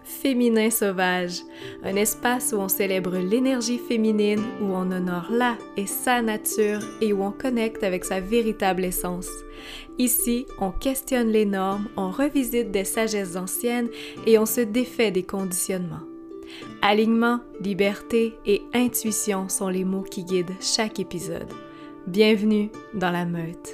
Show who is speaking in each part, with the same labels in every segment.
Speaker 1: Féminin Sauvage, un espace où on célèbre l'énergie féminine, où on honore la et sa nature et où on connecte avec sa véritable essence. Ici, on questionne les normes, on revisite des sagesses anciennes et on se défait des conditionnements. Alignement, liberté et intuition sont les mots qui guident chaque épisode. Bienvenue dans la meute.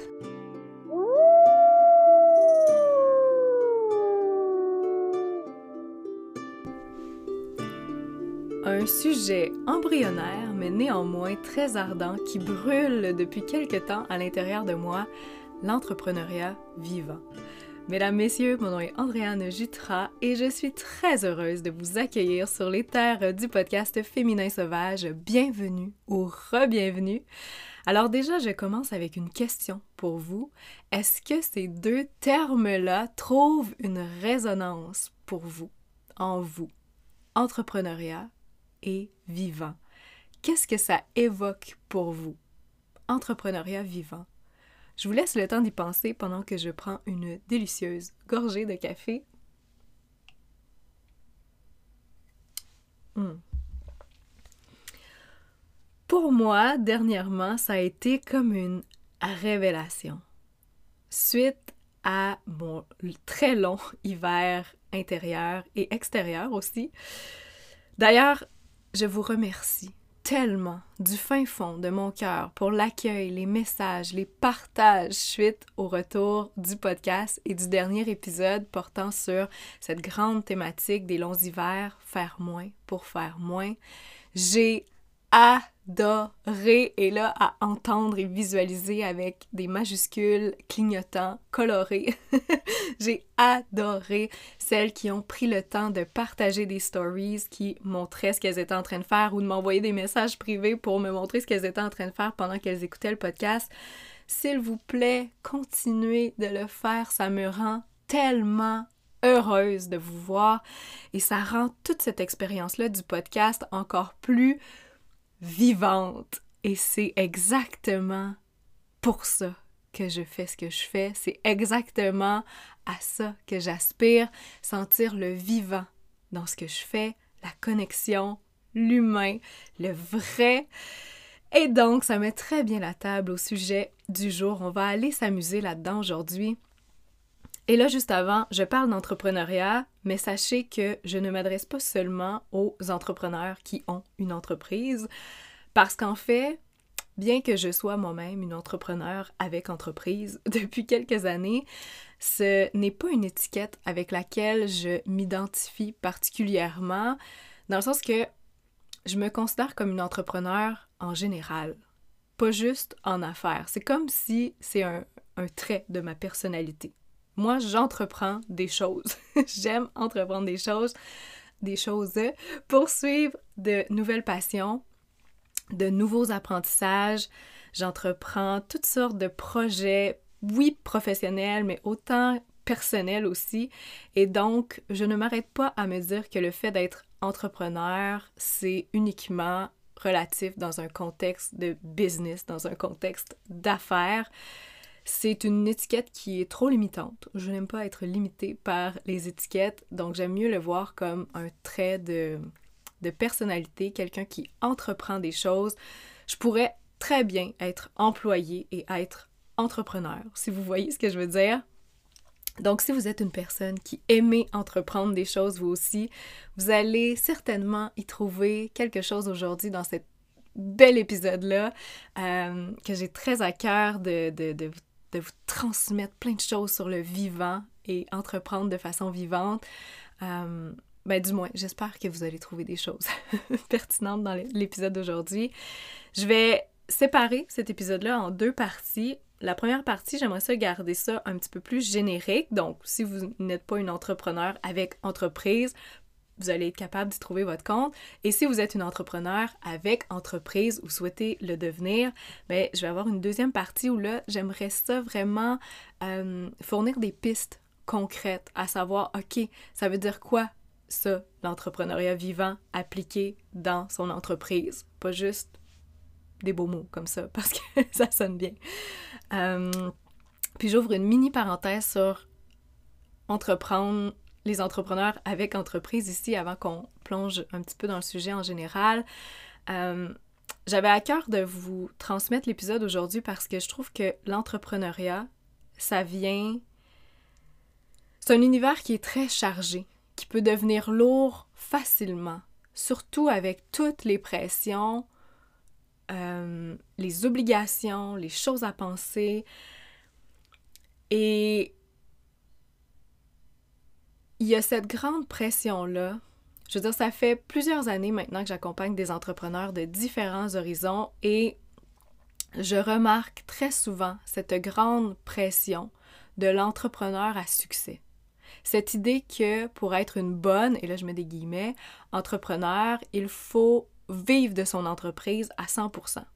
Speaker 1: Un sujet embryonnaire mais néanmoins très ardent qui brûle depuis quelque temps à l'intérieur de moi, l'entrepreneuriat vivant. Mesdames, Messieurs, mon nom est Andréane Jutra et je suis très heureuse de vous accueillir sur les terres du podcast Féminin Sauvage. Bienvenue ou re-bienvenue. Alors déjà, je commence avec une question pour vous. Est-ce que ces deux termes-là trouvent une résonance pour vous, en vous? Entrepreneuriat et vivant. Qu'est-ce que ça évoque pour vous? Entrepreneuriat vivant. Je vous laisse le temps d'y penser pendant que je prends une délicieuse gorgée de café. Pour moi, dernièrement, ça a été comme une révélation. Suite à mon très long hiver intérieur et extérieur aussi. D'ailleurs, je vous remercie tellement du fin fond de mon cœur pour l'accueil, les messages, les partages suite au retour du podcast et du dernier épisode portant sur cette grande thématique des longs hivers, faire moins pour faire moins. J'ai adoré, et là, à entendre et visualiser avec des majuscules clignotants, colorés. J'ai adoré celles qui ont pris le temps de partager des stories qui montraient ce qu'elles étaient en train de faire ou de m'envoyer des messages privés pour me montrer ce qu'elles étaient en train de faire pendant qu'elles écoutaient le podcast. S'il vous plaît, continuez de le faire, ça me rend tellement heureuse de vous voir et ça rend toute cette expérience-là du podcast encore plus vivante. Et c'est exactement pour ça que je fais ce que je fais. C'est exactement à ça que j'aspire, sentir le vivant dans ce que je fais, la connexion, l'humain, le vrai. Et donc, ça met très bien la table au sujet du jour. On va aller s'amuser là-dedans aujourd'hui. Et là, juste avant, je parle d'entrepreneuriat, mais sachez que je ne m'adresse pas seulement aux entrepreneurs qui ont une entreprise, parce qu'en fait, bien que je sois moi-même une entrepreneur avec entreprise depuis quelques années, ce n'est pas une étiquette avec laquelle je m'identifie particulièrement, dans le sens que je me considère comme une entrepreneur en général, pas juste en affaires. C'est comme si c'est un trait de ma personnalité. Moi, j'entreprends des choses. J'aime entreprendre des choses, poursuivre de nouvelles passions, de nouveaux apprentissages. J'entreprends toutes sortes de projets, oui, professionnels, mais autant personnels aussi. Et donc, je ne m'arrête pas à me dire que le fait d'être entrepreneur, c'est uniquement relatif dans un contexte de business, dans un contexte d'affaires. C'est une étiquette qui est trop limitante. Je n'aime pas être limitée par les étiquettes, donc j'aime mieux le voir comme un trait de personnalité, quelqu'un qui entreprend des choses. Je pourrais très bien être employée et être entrepreneur, si vous voyez ce que je veux dire. Donc, si vous êtes une personne qui aimait entreprendre des choses, vous aussi, vous allez certainement y trouver quelque chose aujourd'hui dans cet bel épisode-là que j'ai très à cœur de vous transmettre plein de choses sur le vivant et entreprendre de façon vivante. Du moins, j'espère que vous allez trouver des choses pertinentes dans l'épisode d'aujourd'hui. Je vais séparer cet épisode-là en deux parties. La première partie, j'aimerais ça garder ça un petit peu plus générique. Donc, si vous n'êtes pas une entrepreneur avec entreprise, vous allez être capable d'y trouver votre compte. Et si vous êtes une entrepreneur avec entreprise ou souhaitez le devenir, je vais avoir une deuxième partie où là, j'aimerais ça vraiment fournir des pistes concrètes, à savoir, OK, ça veut dire quoi ça, l'entrepreneuriat vivant appliqué dans son entreprise? Pas juste des beaux mots comme ça, parce que ça sonne bien. Puis j'ouvre une mini parenthèse sur entreprendre les entrepreneurs avec entreprise ici avant qu'on plonge un petit peu dans le sujet en général. J'avais à cœur de vous transmettre l'épisode aujourd'hui parce que je trouve que l'entrepreneuriat, c'est un univers qui est très chargé, qui peut devenir lourd facilement, surtout avec toutes les pressions, les obligations, les choses à penser. Et il y a cette grande pression-là. Je veux dire, ça fait plusieurs années maintenant que j'accompagne des entrepreneurs de différents horizons et je remarque très souvent cette grande pression de l'entrepreneur à succès. Cette idée que pour être une bonne, et là je mets des guillemets, entrepreneur, il faut vivre de son entreprise à 100%.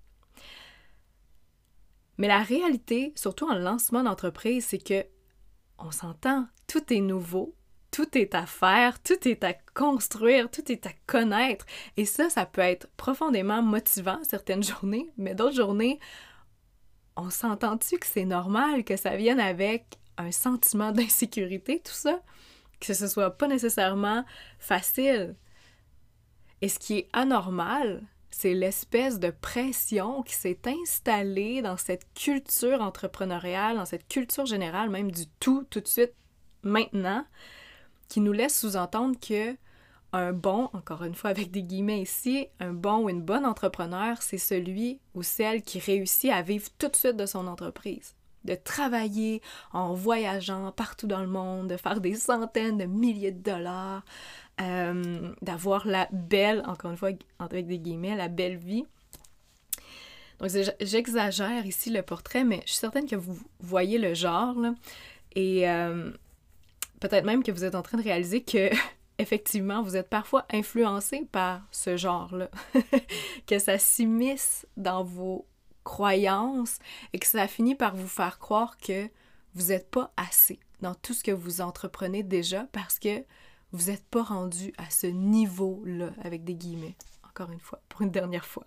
Speaker 1: Mais la réalité, surtout en lancement d'entreprise, c'est que, on s'entend, tout est nouveau, tout est à faire, tout est à construire, tout est à connaître. Et ça peut être profondément motivant certaines journées, mais d'autres journées, on s'entend-tu que c'est normal que ça vienne avec un sentiment d'insécurité, tout ça? Que ce soit pas nécessairement facile. Et ce qui est anormal, c'est l'espèce de pression qui s'est installée dans cette culture entrepreneuriale, dans cette culture générale, même du tout de suite, maintenant, qui nous laisse sous-entendre que un bon, encore une fois avec des guillemets ici, un bon ou une bonne entrepreneur, c'est celui ou celle qui réussit à vivre tout de suite de son entreprise. De travailler en voyageant partout dans le monde, de faire des centaines de milliers de dollars, d'avoir la belle, encore une fois avec des guillemets, la belle vie. Donc j'exagère ici le portrait, mais je suis certaine que vous voyez le genre, là, et peut-être même que vous êtes en train de réaliser que effectivement, vous êtes parfois influencé par ce genre-là, que ça s'immisce dans vos croyances et que ça finit par vous faire croire que vous n'êtes pas assez dans tout ce que vous entreprenez déjà parce que vous n'êtes pas rendu à ce niveau-là, avec des guillemets, encore une fois, pour une dernière fois.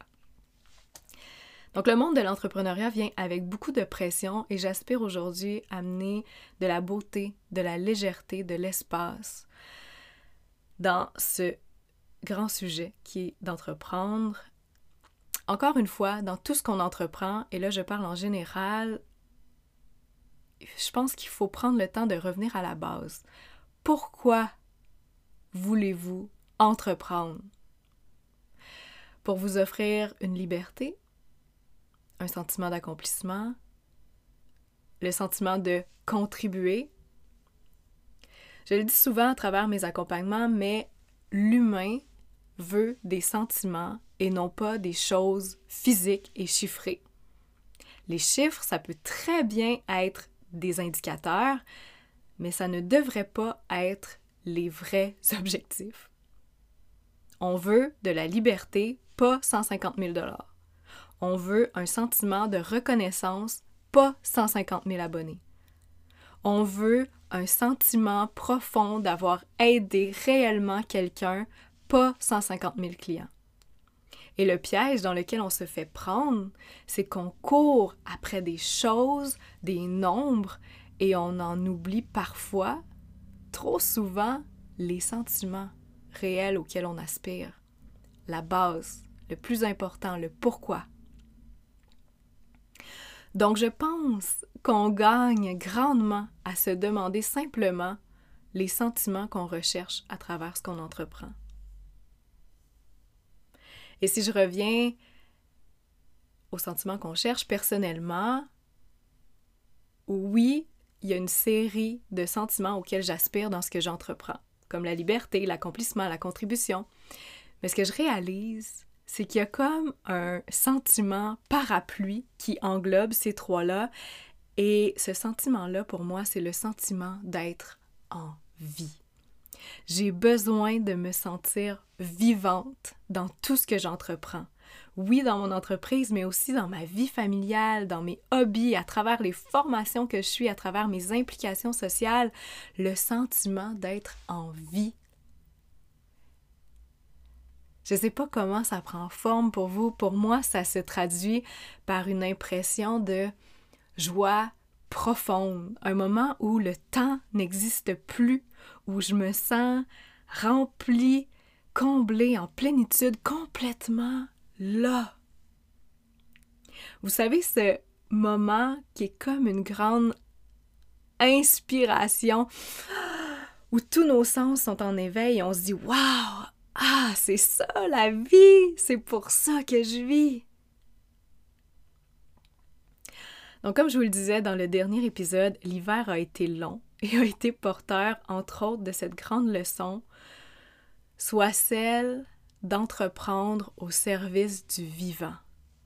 Speaker 1: Donc le monde de l'entrepreneuriat vient avec beaucoup de pression et j'aspire aujourd'hui à amener de la beauté, de la légèreté, de l'espace dans ce grand sujet qui est d'entreprendre. Encore une fois, dans tout ce qu'on entreprend, et là je parle en général, je pense qu'il faut prendre le temps de revenir à la base. Pourquoi voulez-vous entreprendre? Pour vous offrir une liberté, un sentiment d'accomplissement, le sentiment de contribuer. Je le dis souvent à travers mes accompagnements, mais l'humain veut des sentiments et non pas des choses physiques et chiffrées. Les chiffres, ça peut très bien être des indicateurs, mais ça ne devrait pas être les vrais objectifs. On veut de la liberté, pas 150 000 $. On veut un sentiment de reconnaissance, pas 150 000 abonnés. On veut un sentiment profond d'avoir aidé réellement quelqu'un, pas 150 000 clients. Et le piège dans lequel on se fait prendre, c'est qu'on court après des choses, des nombres, et on en oublie parfois, trop souvent, les sentiments réels auxquels on aspire. La base, le plus important, le pourquoi. Donc je pense qu'on gagne grandement à se demander simplement les sentiments qu'on recherche à travers ce qu'on entreprend. Et si je reviens aux sentiments qu'on cherche personnellement, oui, il y a une série de sentiments auxquels j'aspire dans ce que j'entreprends, comme la liberté, l'accomplissement, la contribution. Mais ce que je réalise, c'est qu'il y a comme un sentiment parapluie qui englobe ces trois-là. Et ce sentiment-là, pour moi, c'est le sentiment d'être en vie. J'ai besoin de me sentir vivante dans tout ce que j'entreprends. Oui, dans mon entreprise, mais aussi dans ma vie familiale, dans mes hobbies, à travers les formations que je suis, à travers mes implications sociales, le sentiment d'être en vie. Je ne sais pas comment ça prend forme pour vous. Pour moi, ça se traduit par une impression de joie profonde, un moment où le temps n'existe plus, où je me sens remplie, comblée, en plénitude, complètement là. Vous savez, ce moment qui est comme une grande inspiration, où tous nos sens sont en éveil et on se dit « Waouh! Ah, c'est ça la vie! C'est pour ça que je vis! » Donc, comme je vous le disais dans le dernier épisode, l'hiver a été long et a été porteur, entre autres, de cette grande leçon, soit celle d'entreprendre au service du vivant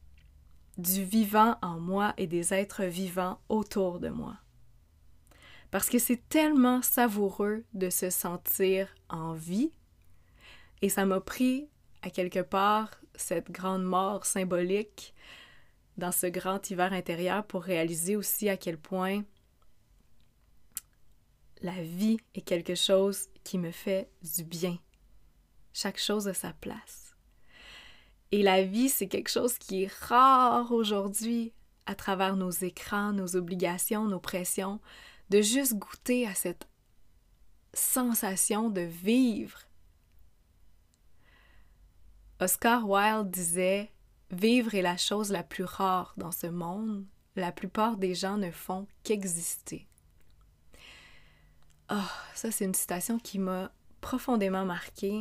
Speaker 1: en moi et des êtres vivants autour de moi. Parce que c'est tellement savoureux de se sentir en vie, et ça m'a pris, à quelque part, cette grande mort symbolique dans ce grand hiver intérieur pour réaliser aussi à quel point la vie est quelque chose qui me fait du bien. Chaque chose a sa place. Et la vie, c'est quelque chose qui est rare aujourd'hui à travers nos écrans, nos obligations, nos pressions, de juste goûter à cette sensation de vivre. Oscar Wilde disait « Vivre est la chose la plus rare dans ce monde. La plupart des gens ne font qu'exister. » Oh, ça, c'est une citation qui m'a profondément marquée.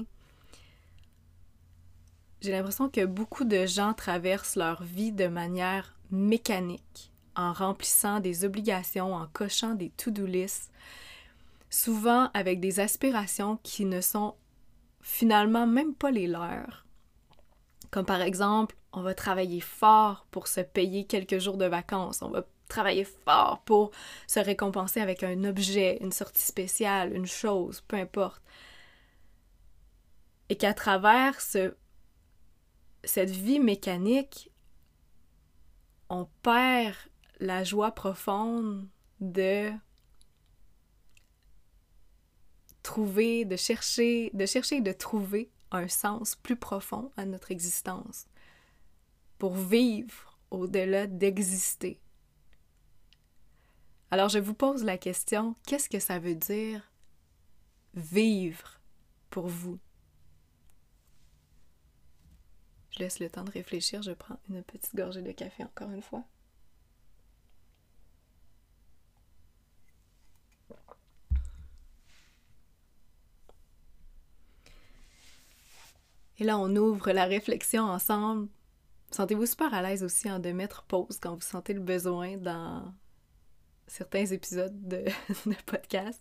Speaker 1: J'ai l'impression que beaucoup de gens traversent leur vie de manière mécanique, en remplissant des obligations, en cochant des to-do lists, souvent avec des aspirations qui ne sont finalement même pas les leurs. Comme par exemple, on va travailler fort pour se payer quelques jours de vacances, on va travailler fort pour se récompenser avec un objet, une sortie spéciale, une chose, peu importe. Et qu'à travers cette vie mécanique, on perd la joie profonde de trouver, de chercher et de trouver un sens plus profond à notre existence pour vivre au-delà d'exister. Alors je vous pose la question, qu'est-ce que ça veut dire vivre pour vous? Je laisse le temps de réfléchir, je prends une petite gorgée de café encore une fois. Et là, on ouvre la réflexion ensemble. Sentez-vous super à l'aise aussi de mettre pause quand vous sentez le besoin dans certains épisodes de podcast.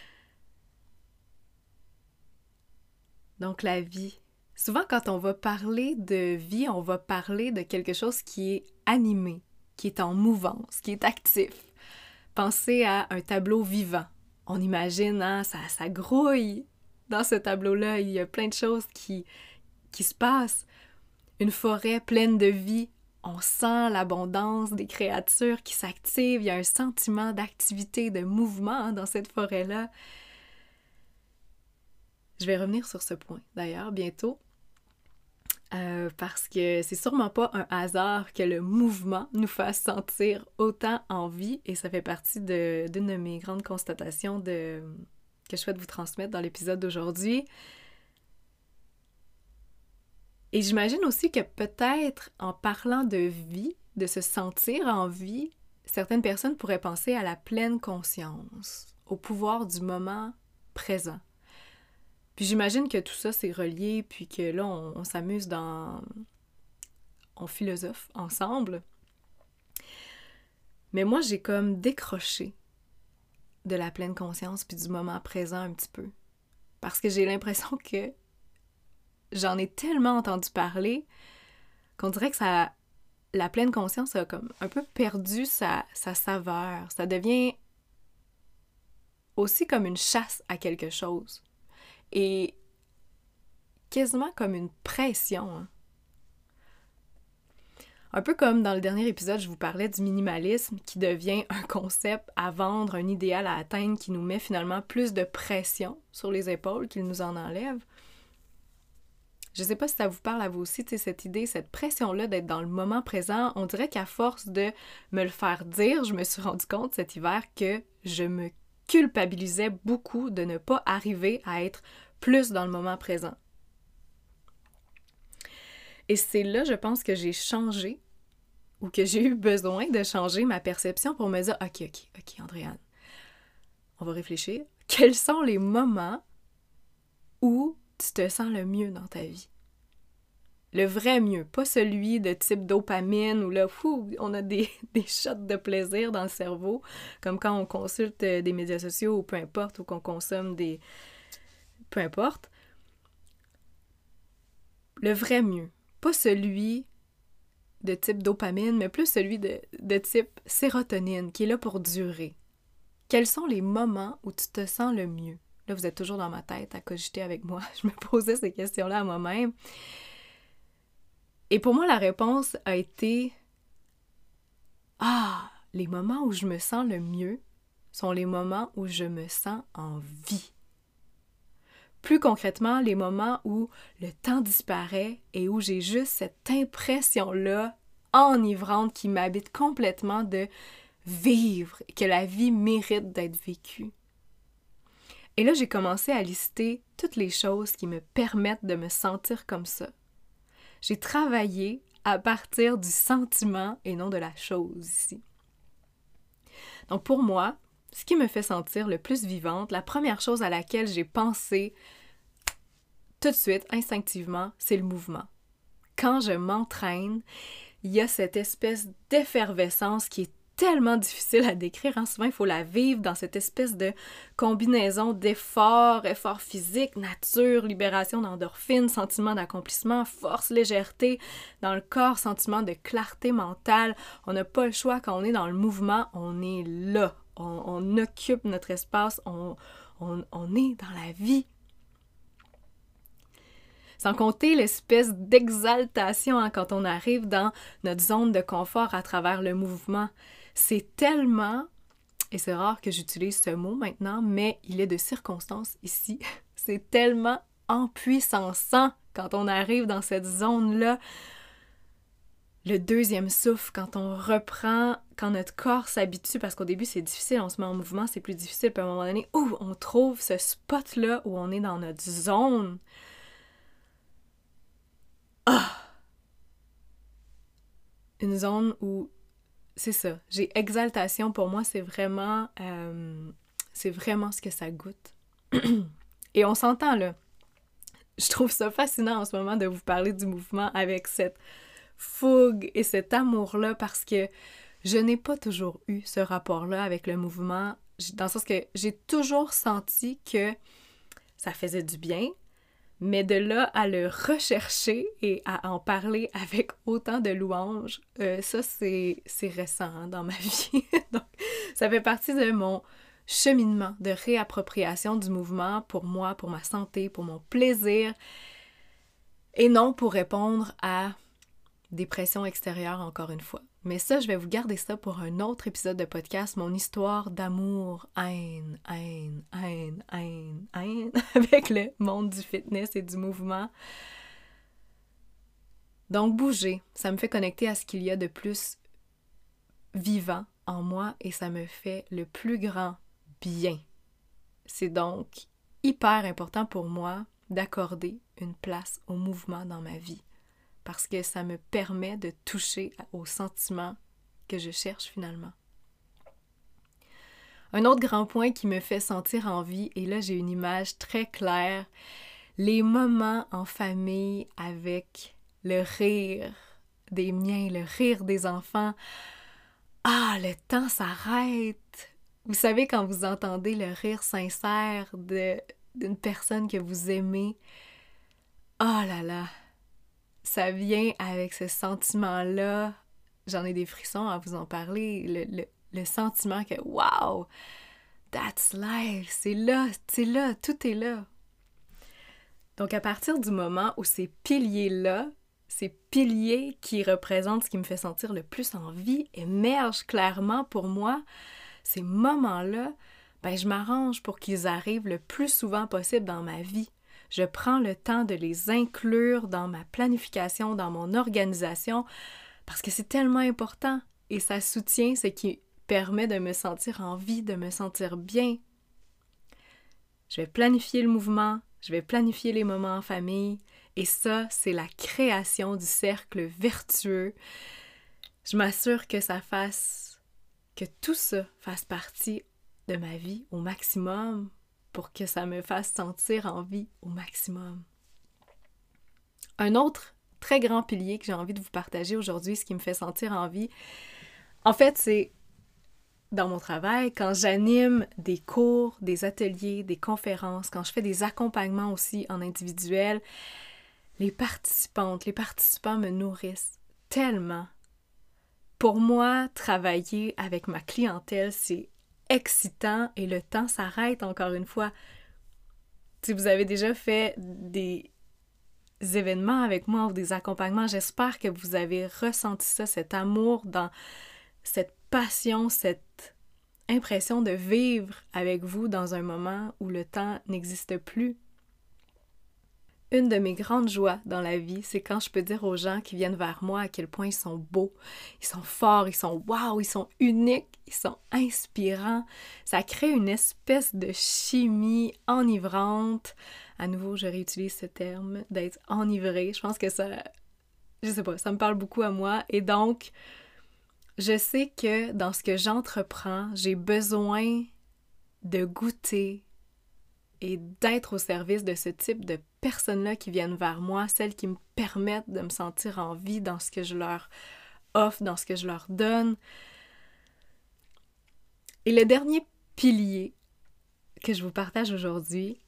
Speaker 1: Donc, la vie. Souvent, quand on va parler de vie, on va parler de quelque chose qui est animé, qui est en mouvance, qui est actif. Pensez à un tableau vivant. On imagine, ça grouille. Dans ce tableau-là, il y a plein de choses qui se passent. Une forêt pleine de vie. On sent l'abondance des créatures qui s'activent. Il y a un sentiment d'activité, de mouvement dans cette forêt-là. Je vais revenir sur ce point, d'ailleurs, bientôt. Parce que c'est sûrement pas un hasard que le mouvement nous fasse sentir autant en vie, et ça fait partie d'une de mes grandes constatations que je souhaite vous transmettre dans l'épisode d'aujourd'hui. Et j'imagine aussi que peut-être en parlant de vie, de se sentir en vie, certaines personnes pourraient penser à la pleine conscience, au pouvoir du moment présent. Puis j'imagine que tout ça, c'est relié, puis que là, on s'amuse on philosophe ensemble. Mais moi, j'ai comme décroché de la pleine conscience puis du moment présent un petit peu. Parce que j'ai l'impression que j'en ai tellement entendu parler qu'on dirait que la pleine conscience a comme un peu perdu sa saveur. Ça devient aussi comme une chasse à quelque chose. Et quasiment comme une pression. Un peu comme dans le dernier épisode, je vous parlais du minimalisme qui devient un concept à vendre, un idéal à atteindre qui nous met finalement plus de pression sur les épaules qu'il nous en enlève. Je sais pas si ça vous parle à vous aussi, tu sais, cette idée, cette pression-là d'être dans le moment présent. On dirait qu'à force de me le faire dire, je me suis rendu compte cet hiver que je me culpabilisais beaucoup de ne pas arriver à être plus dans le moment présent. Et c'est là, je pense, que j'ai changé ou que j'ai eu besoin de changer ma perception pour me dire « Ok, Andréane, on va réfléchir. Quels sont les moments où tu te sens le mieux dans ta vie? Le vrai mieux, pas celui de type dopamine où là, on a des shots de plaisir dans le cerveau, comme quand on consulte des médias sociaux ou peu importe, ou qu'on consomme des... peu importe. Le vrai mieux, pas celui de type dopamine, mais plus celui de type sérotonine, qui est là pour durer. Quels sont les moments où tu te sens le mieux? Là, vous êtes toujours dans ma tête à cogiter avec moi. Je me posais ces questions-là à moi-même. Et pour moi, la réponse a été « Ah, les moments où je me sens le mieux sont les moments où je me sens en vie. » Plus concrètement, les moments où le temps disparaît et où j'ai juste cette impression-là enivrante qui m'habite complètement de vivre, que la vie mérite d'être vécue. Et là, j'ai commencé à lister toutes les choses qui me permettent de me sentir comme ça. J'ai travaillé à partir du sentiment et non de la chose ici. Donc pour moi, ce qui me fait sentir le plus vivante, la première chose à laquelle j'ai pensé tout de suite, instinctivement, c'est le mouvement. Quand je m'entraîne, il y a cette espèce d'effervescence qui est tellement difficile à décrire. Souvent, il faut la vivre dans cette espèce de combinaison d'efforts, effort physique, nature, libération d'endorphines, sentiment d'accomplissement, force, légèreté dans le corps, sentiment de clarté mentale. On n'a pas le choix quand on est dans le mouvement, on est là. On occupe notre espace, on est dans la vie. Sans compter l'espèce d'exaltation quand on arrive dans notre zone de confort à travers le mouvement. C'est tellement, et c'est rare que j'utilise ce mot maintenant, mais il est de circonstance ici, c'est tellement empuissançant quand on arrive dans cette zone-là. Le deuxième souffle, quand on reprend, quand notre corps s'habitue, parce qu'au début c'est difficile, on se met en mouvement, c'est plus difficile, puis à un moment donné, on trouve ce spot-là où on est dans notre zone. Une zone où, c'est ça, j'ai exaltation, pour moi, c'est vraiment ce que ça goûte. Et on s'entend, là. Je trouve ça fascinant en ce moment de vous parler du mouvement avec cette fougue et cet amour-là, parce que je n'ai pas toujours eu ce rapport-là avec le mouvement, dans le sens que j'ai toujours senti que ça faisait du bien, mais de là à le rechercher et à en parler avec autant de louanges, ça c'est récent dans ma vie. Donc, ça fait partie de mon cheminement de réappropriation du mouvement pour moi, pour ma santé, pour mon plaisir, et non pour répondre à des pressions extérieures encore une fois. Mais ça, je vais vous garder ça pour un autre épisode de podcast, mon histoire d'amour, haine, avec le monde du fitness et du mouvement. Donc bouger, ça me fait connecter à ce qu'il y a de plus vivant en moi et ça me fait le plus grand bien. C'est donc hyper important pour moi d'accorder une place au mouvement dans ma vie, parce que ça me permet de toucher aux sentiments que je cherche finalement. Un autre grand point qui me fait sentir en vie, et là j'ai une image très claire, les moments en famille avec le rire des miens, le rire des enfants. Ah, le temps s'arrête! Vous savez, quand vous entendez le rire sincère d'une personne que vous aimez, oh là là! Ça vient avec ce sentiment-là, j'en ai des frissons à vous en parler, le sentiment que « Wow! That's life! C'est là, tout est là! » Donc à partir du moment où ces piliers-là, ces piliers qui représentent ce qui me fait sentir le plus en vie, émergent clairement pour moi, ces moments-là, je m'arrange pour qu'ils arrivent le plus souvent possible dans ma vie. je prends le temps de les inclure dans ma planification, dans mon organisation, parce que c'est tellement important et ça soutient ce qui permet de me sentir en vie, de me sentir bien. Je vais planifier le mouvement, je vais planifier les moments en famille et ça, c'est la création du cercle vertueux. Je m'assure que que tout ça fasse partie de ma vie au maximum pour que ça me fasse sentir en vie au maximum. Un autre très grand pilier que j'ai envie de vous partager aujourd'hui, ce qui me fait sentir en vie, en fait, c'est dans mon travail, quand j'anime des cours, des ateliers, des conférences, quand je fais des accompagnements aussi en individuel, les participants me nourrissent tellement. Pour moi, travailler avec ma clientèle, c'est excitant et le temps s'arrête encore une fois. Si vous avez déjà fait des événements avec moi ou des accompagnements, j'espère que vous avez ressenti ça, cet amour, dans cette passion, cette impression de vivre avec vous dans un moment où le temps n'existe plus. Une de mes grandes joies dans la vie, c'est quand je peux dire aux gens qui viennent vers moi à quel point ils sont beaux, ils sont forts, ils sont wow, ils sont uniques, ils sont inspirants. Ça crée une espèce de chimie enivrante. À nouveau, je réutilise ce terme, d'être enivré. Je pense que ça, je sais pas, ça me parle beaucoup à moi. Et donc, je sais que dans ce que j'entreprends, j'ai besoin de goûter et d'être au service de ce type de personnes-là qui viennent vers moi, celles qui me permettent de me sentir en vie dans ce que je leur offre, dans ce que je leur donne. Et le dernier pilier que je vous partage aujourd'hui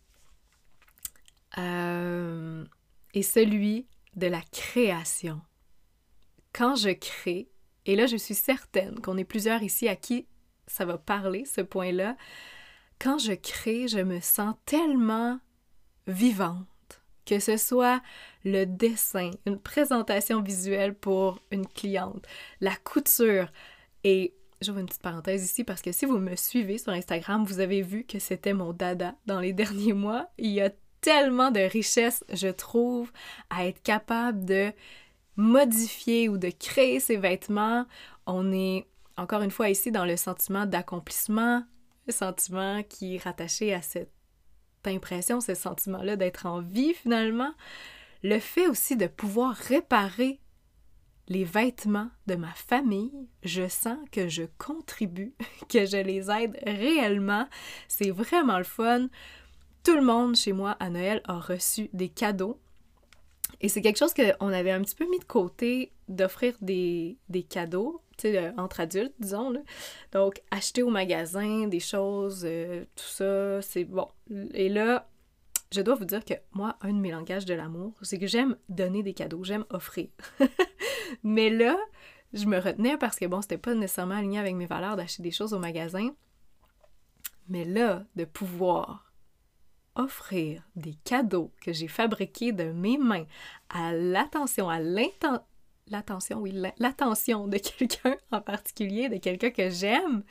Speaker 1: est celui de la création. Quand je crée, et là je suis certaine qu'on est plusieurs ici à qui ça va parler, ce point-là, quand je crée, je me sens tellement vivante, que ce soit le dessin, une présentation visuelle pour une cliente, la couture. Et j'ouvre une petite parenthèse ici parce que si vous me suivez sur Instagram, vous avez vu que c'était mon dada dans les derniers mois. Il y a tellement de richesse, je trouve, à être capable de modifier ou de créer ses vêtements. On est, encore une fois, ici dans le sentiment d'accomplissement, le sentiment qui est rattaché à cette impression, ce sentiment-là d'être en vie finalement. Le fait aussi de pouvoir réparer les vêtements de ma famille, je sens que je contribue, que je les aide réellement. C'est vraiment le fun. Tout le monde chez moi à Noël a reçu des cadeaux. Et c'est quelque chose qu'on avait un petit peu mis de côté, d'offrir des cadeaux, tu sais, entre adultes, disons, là. Donc, acheter au magasin des choses, tout ça, c'est bon. Et là, je dois vous dire que moi, un de mes langages de l'amour, c'est que j'aime donner des cadeaux, j'aime offrir. Mais là, je me retenais parce que, bon, c'était pas nécessairement aligné avec mes valeurs d'acheter des choses au magasin. Mais là, de pouvoir offrir des cadeaux que j'ai fabriqués de mes mains à l'attention de quelqu'un en particulier, de quelqu'un que j'aime,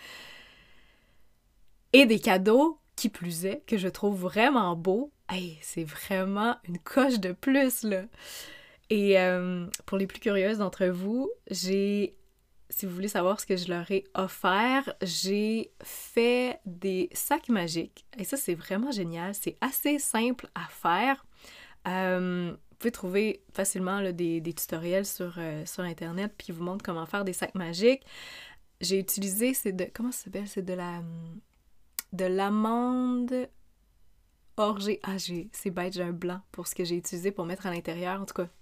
Speaker 1: et des cadeaux, qui plus est, que je trouve vraiment beaux, hey, c'est vraiment une coche de plus, là. Et pour les plus curieuses d'entre vous, si vous voulez savoir ce que je leur ai offert, j'ai fait des sacs magiques. Et ça, c'est vraiment génial. C'est assez simple à faire. Vous pouvez trouver facilement là, des tutoriels sur Internet qui vous montrent comment faire des sacs magiques. J'ai utilisé, comment ça s'appelle? C'est de l'amande orgée. Ah, c'est bête, j'ai un blanc pour ce que j'ai utilisé pour mettre à l'intérieur. En tout cas,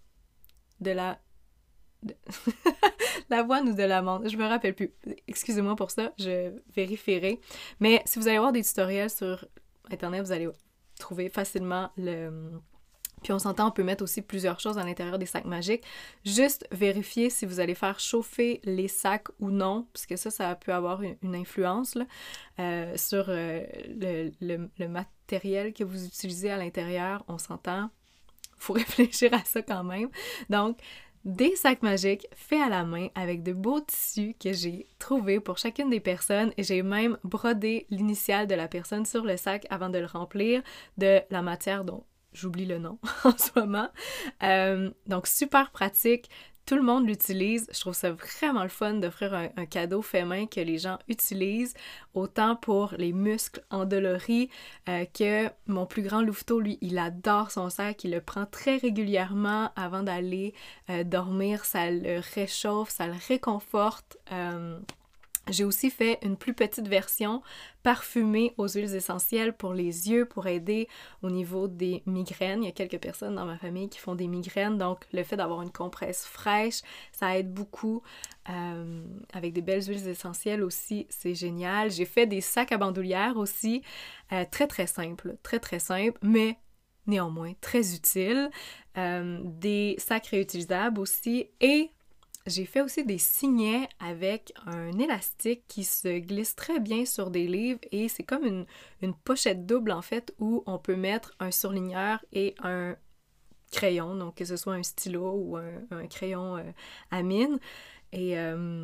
Speaker 1: l'avoine ou de l'amande, je me rappelle plus. Excusez-moi pour ça, je vérifierai. Mais si vous allez voir des tutoriels sur Internet, vous allez trouver facilement Puis on s'entend, on peut mettre aussi plusieurs choses à l'intérieur des sacs magiques. Juste vérifier si vous allez faire chauffer les sacs ou non, parce que ça peut avoir une influence là, sur le matériel que vous utilisez à l'intérieur. On s'entend, il faut réfléchir à ça quand même. Donc, des sacs magiques faits à la main avec de beaux tissus que j'ai trouvés pour chacune des personnes et j'ai même brodé l'initiale de la personne sur le sac avant de le remplir de la matière dont j'oublie le nom en ce moment. Donc, super pratique. Tout le monde l'utilise. Je trouve ça vraiment le fun d'offrir un cadeau fait main que les gens utilisent, autant pour les muscles endoloris que mon plus grand louveteau, lui, il adore son sac, il le prend très régulièrement avant d'aller dormir. Ça le réchauffe, ça le réconforte. J'ai aussi fait une plus petite version parfumée aux huiles essentielles pour les yeux, pour aider au niveau des migraines. Il y a quelques personnes dans ma famille qui font des migraines, donc le fait d'avoir une compresse fraîche, ça aide beaucoup. Avec des belles huiles essentielles aussi, c'est génial. J'ai fait des sacs à bandoulière aussi, très très simples, mais néanmoins très utiles. Des sacs réutilisables aussi, et j'ai fait aussi des signets avec un élastique qui se glisse très bien sur des livres, et c'est comme une pochette double en fait où on peut mettre un surligneur et un crayon, donc que ce soit un stylo ou un crayon à mine. Et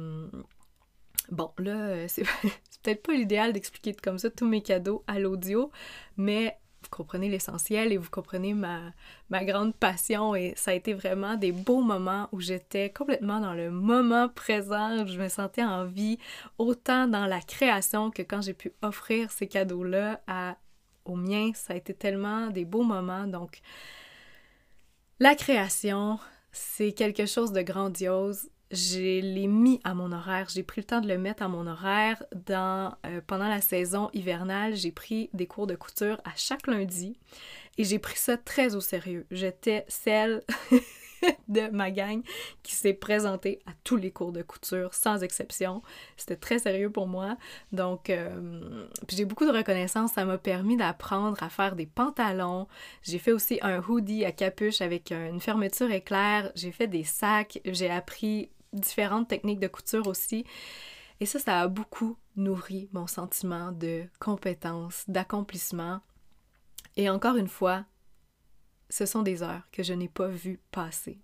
Speaker 1: bon, là, c'est peut-être pas l'idéal d'expliquer comme ça tous mes cadeaux à l'audio, mais vous comprenez l'essentiel et vous comprenez ma grande passion, et ça a été vraiment des beaux moments où j'étais complètement dans le moment présent, où je me sentais en vie, autant dans la création que quand j'ai pu offrir ces cadeaux-là aux miens. Ça a été tellement des beaux moments. Donc, la création, c'est quelque chose de grandiose. Je l'ai mis à mon horaire, j'ai pris le temps de le mettre à mon horaire. Pendant la saison hivernale, j'ai pris des cours de couture à chaque lundi et j'ai pris ça très au sérieux. J'étais celle de ma gang qui s'est présentée à tous les cours de couture, sans exception. C'était très sérieux pour moi. Donc, puis j'ai beaucoup de reconnaissance. Ça m'a permis d'apprendre à faire des pantalons. J'ai fait aussi un hoodie à capuche avec une fermeture éclair. J'ai fait des sacs. J'ai appris différentes techniques de couture aussi. Et ça a beaucoup nourri mon sentiment de compétence, d'accomplissement. Et encore une fois, ce sont des heures que je n'ai pas vues passer.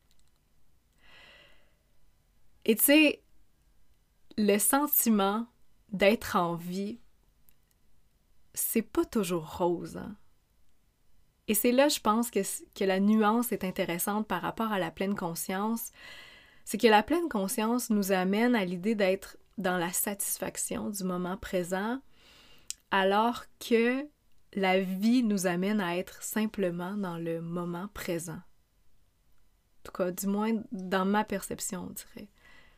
Speaker 1: Et tu sais, le sentiment d'être en vie, c'est pas toujours rose, hein? Et c'est là, je pense, que la nuance est intéressante par rapport à la pleine conscience. C'est que la pleine conscience nous amène à l'idée d'être dans la satisfaction du moment présent, alors que la vie nous amène à être simplement dans le moment présent. En tout cas, du moins dans ma perception, on dirait.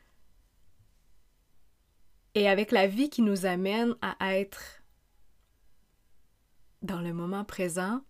Speaker 1: Et avec la vie qui nous amène à être dans le moment présent,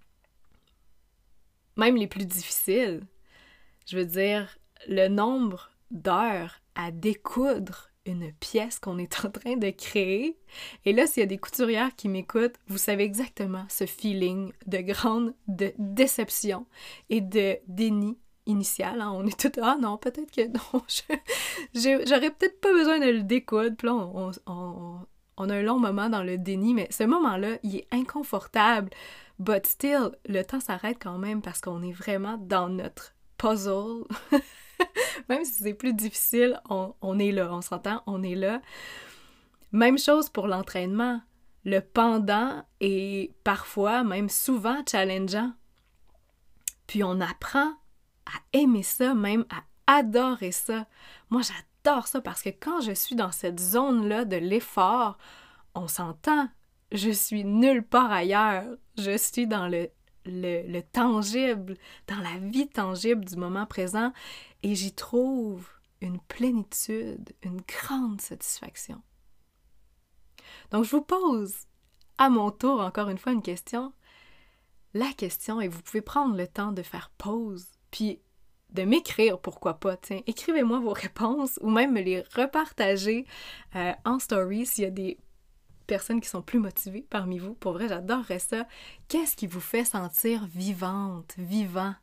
Speaker 1: même les plus difficiles, je veux dire, le nombre d'heures à découdre une pièce qu'on est en train de créer. Et là, s'il y a des couturières qui m'écoutent, vous savez exactement ce feeling de grande déception et de déni initial. Hein? On est tout... Ah non, peut-être que non, j'aurais peut-être pas besoin de le découdre. Puis là, on a un long moment dans le déni, mais ce moment-là, il est inconfortable. But still, le temps s'arrête quand même parce qu'on est vraiment dans notre puzzle. Même si c'est plus difficile, on est là, on s'entend, on est là. Même chose pour l'entraînement. Le pendant est parfois, même souvent, challengeant. Puis on apprend à aimer ça, même à adorer ça. Moi, j'adore ça parce que quand je suis dans cette zone-là de l'effort, on s'entend, je suis nulle part ailleurs. Je suis dans le tangible, dans la vie tangible du moment présent, et j'y trouve une plénitude, une grande satisfaction. Donc, je vous pose à mon tour encore une fois une question. La question, et vous pouvez prendre le temps de faire pause, puis de m'écrire, pourquoi pas, tiens, écrivez-moi vos réponses ou même me les repartager en story s'il y a des personnes qui sont plus motivées parmi vous. Pour vrai, j'adorerais ça. Qu'est-ce qui vous fait sentir vivante, vivant?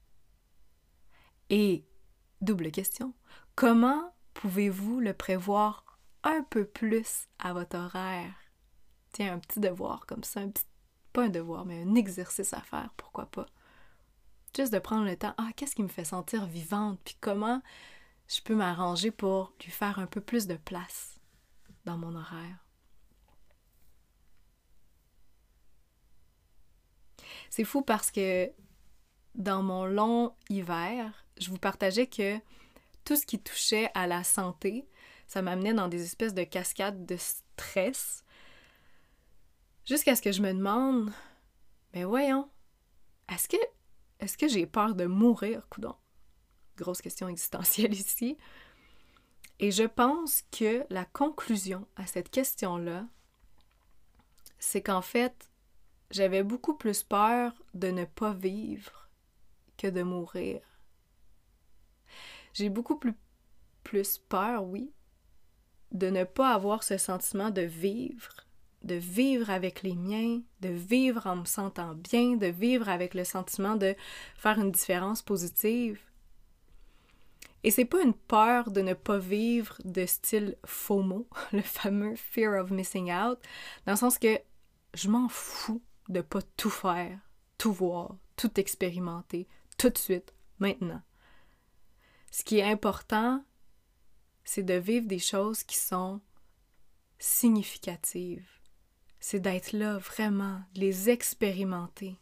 Speaker 1: Et, double question, comment pouvez-vous le prévoir un peu plus à votre horaire? Tiens, un petit devoir comme ça, pas un devoir, mais un exercice à faire, pourquoi pas? Juste de prendre le temps, qu'est-ce qui me fait sentir vivante? Puis comment je peux m'arranger pour lui faire un peu plus de place dans mon horaire? C'est fou parce que dans mon long hiver, je vous partageais que tout ce qui touchait à la santé, ça m'amenait dans des espèces de cascades de stress, jusqu'à ce que je me demande, mais voyons, est-ce que j'ai peur de mourir, coudonc? Grosse question existentielle ici. Et je pense que la conclusion à cette question-là, c'est qu'en fait, j'avais beaucoup plus peur de ne pas vivre que de mourir. J'ai beaucoup plus peur, oui, de ne pas avoir ce sentiment de vivre avec les miens, de vivre en me sentant bien, de vivre avec le sentiment de faire une différence positive. Et c'est pas une peur de ne pas vivre de style FOMO, le fameux Fear of Missing Out, dans le sens que je m'en fous de pas tout faire, tout voir, tout expérimenter, tout de suite, maintenant. Ce qui est important, c'est de vivre des choses qui sont significatives. C'est d'être là, vraiment, de les expérimenter.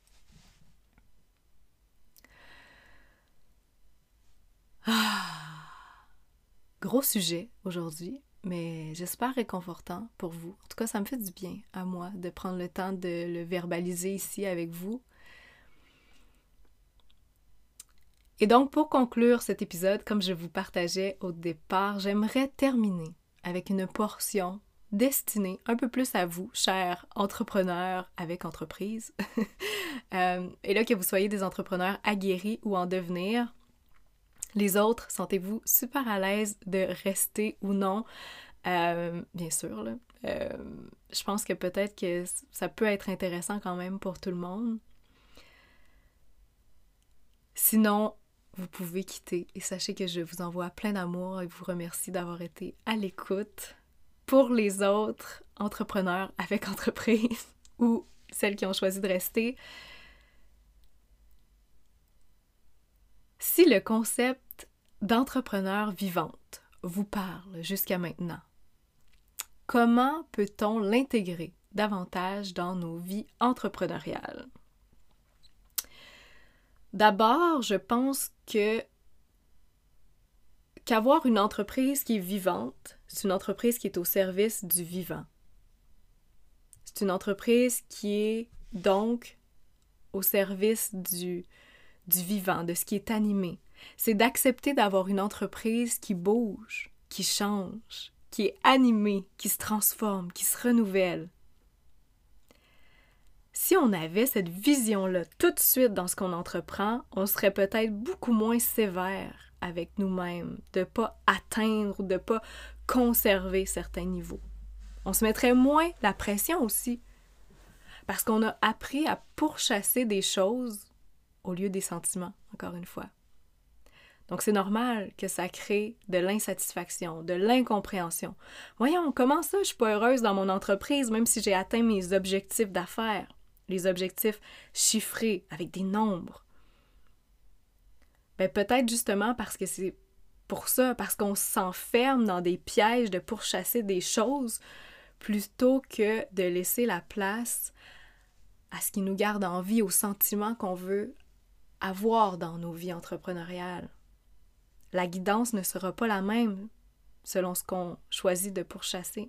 Speaker 1: Gros sujet aujourd'hui, mais j'espère réconfortant pour vous. En tout cas, ça me fait du bien à moi de prendre le temps de le verbaliser ici avec vous. Et donc, pour conclure cet épisode, comme je vous partageais au départ, j'aimerais terminer avec une portion destinée un peu plus à vous, chers entrepreneurs avec entreprise. Et là, que vous soyez des entrepreneurs aguerris ou en devenir, les autres, sentez-vous super à l'aise de rester ou non. Bien sûr, là. Je pense que peut-être que ça peut être intéressant quand même pour tout le monde. Sinon, vous pouvez quitter et sachez que je vous envoie plein d'amour et vous remercie d'avoir été à l'écoute. Pour les autres entrepreneurs avec entreprise ou celles qui ont choisi de rester, si le concept d'entrepreneur vivante vous parle jusqu'à maintenant, comment peut-on l'intégrer davantage dans nos vies entrepreneuriales? D'abord, je pense qu'avoir une entreprise qui est vivante, c'est une entreprise qui est au service du vivant. C'est une entreprise qui est donc au service du vivant, de ce qui est animé. C'est d'accepter d'avoir une entreprise qui bouge, qui change, qui est animée, qui se transforme, qui se renouvelle. Si on avait cette vision-là tout de suite dans ce qu'on entreprend, on serait peut-être beaucoup moins sévère avec nous-mêmes, de ne pas atteindre ou de ne pas conserver certains niveaux. On se mettrait moins la pression aussi, parce qu'on a appris à pourchasser des choses au lieu des sentiments, encore une fois. Donc c'est normal que ça crée de l'insatisfaction, de l'incompréhension. Voyons, comment ça je suis pas heureuse dans mon entreprise même si j'ai atteint mes objectifs d'affaires, les objectifs chiffrés avec des nombres? Ben peut-être justement parce que c'est pour ça, parce qu'on s'enferme dans des pièges de pourchasser des choses plutôt que de laisser la place à ce qui nous garde en vie, aux sentiments qu'on veut avoir dans nos vies entrepreneuriales. La guidance ne sera pas la même selon ce qu'on choisit de pourchasser.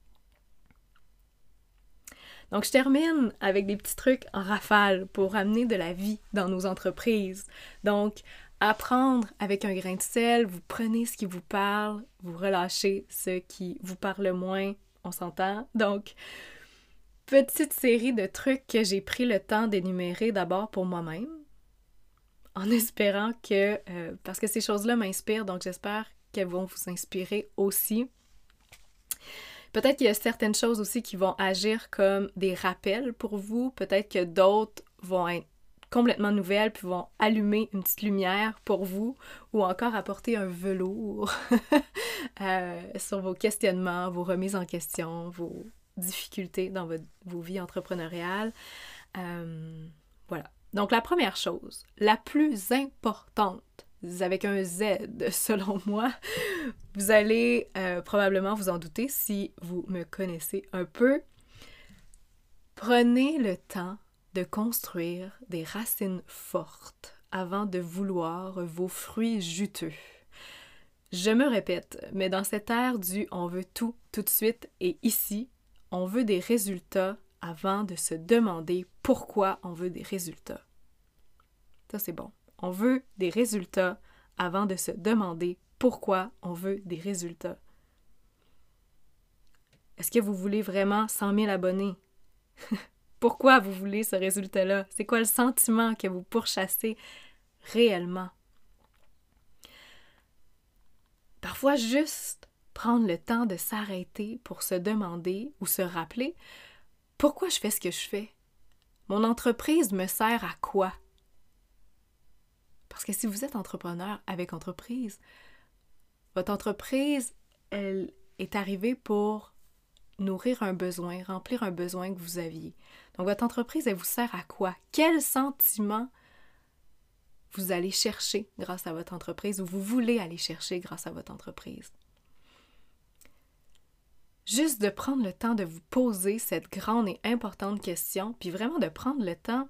Speaker 1: Donc, je termine avec des petits trucs en rafale pour amener de la vie dans nos entreprises. Donc, apprendre avec un grain de sel, vous prenez ce qui vous parle, vous relâchez ce qui vous parle moins, on s'entend. Donc, petite série de trucs que j'ai pris le temps d'énumérer d'abord pour moi-même, en espérant que, parce que ces choses-là m'inspirent, donc j'espère qu'elles vont vous inspirer aussi. Peut-être qu'il y a certaines choses aussi qui vont agir comme des rappels pour vous, peut-être que d'autres vont être complètement nouvelles puis vont allumer une petite lumière pour vous ou encore apporter un velours sur vos questionnements, vos remises en question, vos difficultés dans vos vies entrepreneuriales. Voilà. Donc, la première chose, la plus importante, avec un Z selon moi, vous allez probablement vous en douter si vous me connaissez un peu. Prenez le temps de construire des racines fortes avant de vouloir vos fruits juteux. Je me répète, mais dans cette ère du « on veut tout de suite et ici », on veut des résultats avant de se demander pourquoi on veut des résultats. Ça, c'est bon. On veut des résultats avant de se demander pourquoi on veut des résultats. Est-ce que vous voulez vraiment 100 000 abonnés? Pourquoi vous voulez ce résultat-là? C'est quoi le sentiment que vous pourchassez réellement? Parfois, juste prendre le temps de s'arrêter pour se demander ou se rappeler pourquoi je fais ce que je fais. Mon entreprise me sert à quoi? Parce que si vous êtes entrepreneur avec entreprise, votre entreprise, elle est arrivée pour nourrir un besoin, remplir un besoin que vous aviez. Donc, votre entreprise, elle vous sert à quoi? Quel sentiment vous allez chercher grâce à votre entreprise ou vous voulez aller chercher grâce à votre entreprise? Juste de prendre le temps de vous poser cette grande et importante question, puis vraiment de prendre le temps,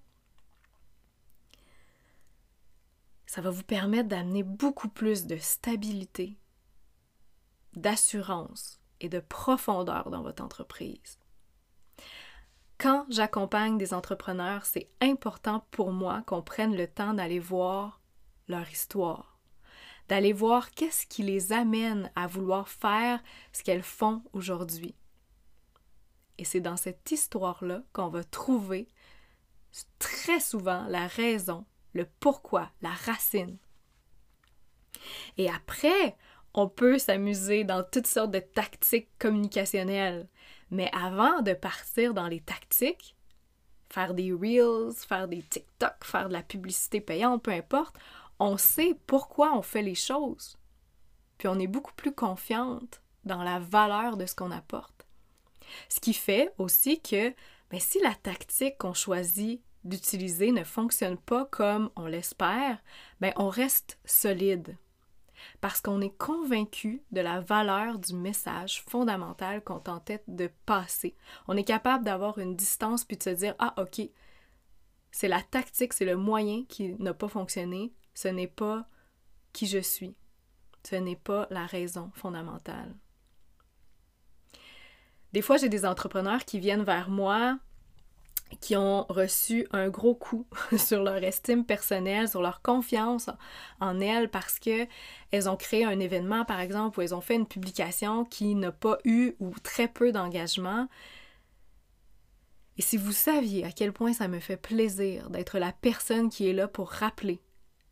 Speaker 1: ça va vous permettre d'amener beaucoup plus de stabilité, d'assurance et de profondeur dans votre entreprise. Quand j'accompagne des entrepreneurs, c'est important pour moi qu'on prenne le temps d'aller voir leur histoire, d'aller voir qu'est-ce qui les amène à vouloir faire ce qu'elles font aujourd'hui. Et c'est dans cette histoire-là qu'on va trouver très souvent la raison, le pourquoi, la racine. Et après, on peut s'amuser dans toutes sortes de tactiques communicationnelles. Mais avant de partir dans les tactiques, faire des Reels, faire des TikTok, faire de la publicité payante, peu importe, on sait pourquoi on fait les choses. Puis on est beaucoup plus confiante dans la valeur de ce qu'on apporte. Ce qui fait aussi que si la tactique qu'on choisit d'utiliser ne fonctionne pas comme on l'espère, on reste solide. Parce qu'on est convaincu de la valeur du message fondamental qu'on tentait de passer. On est capable d'avoir une distance puis de se dire « Ah, ok, c'est la tactique, c'est le moyen qui n'a pas fonctionné, ce n'est pas qui je suis, ce n'est pas la raison fondamentale. » Des fois, j'ai des entrepreneurs qui viennent vers moi qui ont reçu un gros coup sur leur estime personnelle, sur leur confiance en elles parce que elles ont créé un événement, par exemple, où elles ont fait une publication qui n'a pas eu ou très peu d'engagement. Et si vous saviez à quel point ça me fait plaisir d'être la personne qui est là pour rappeler,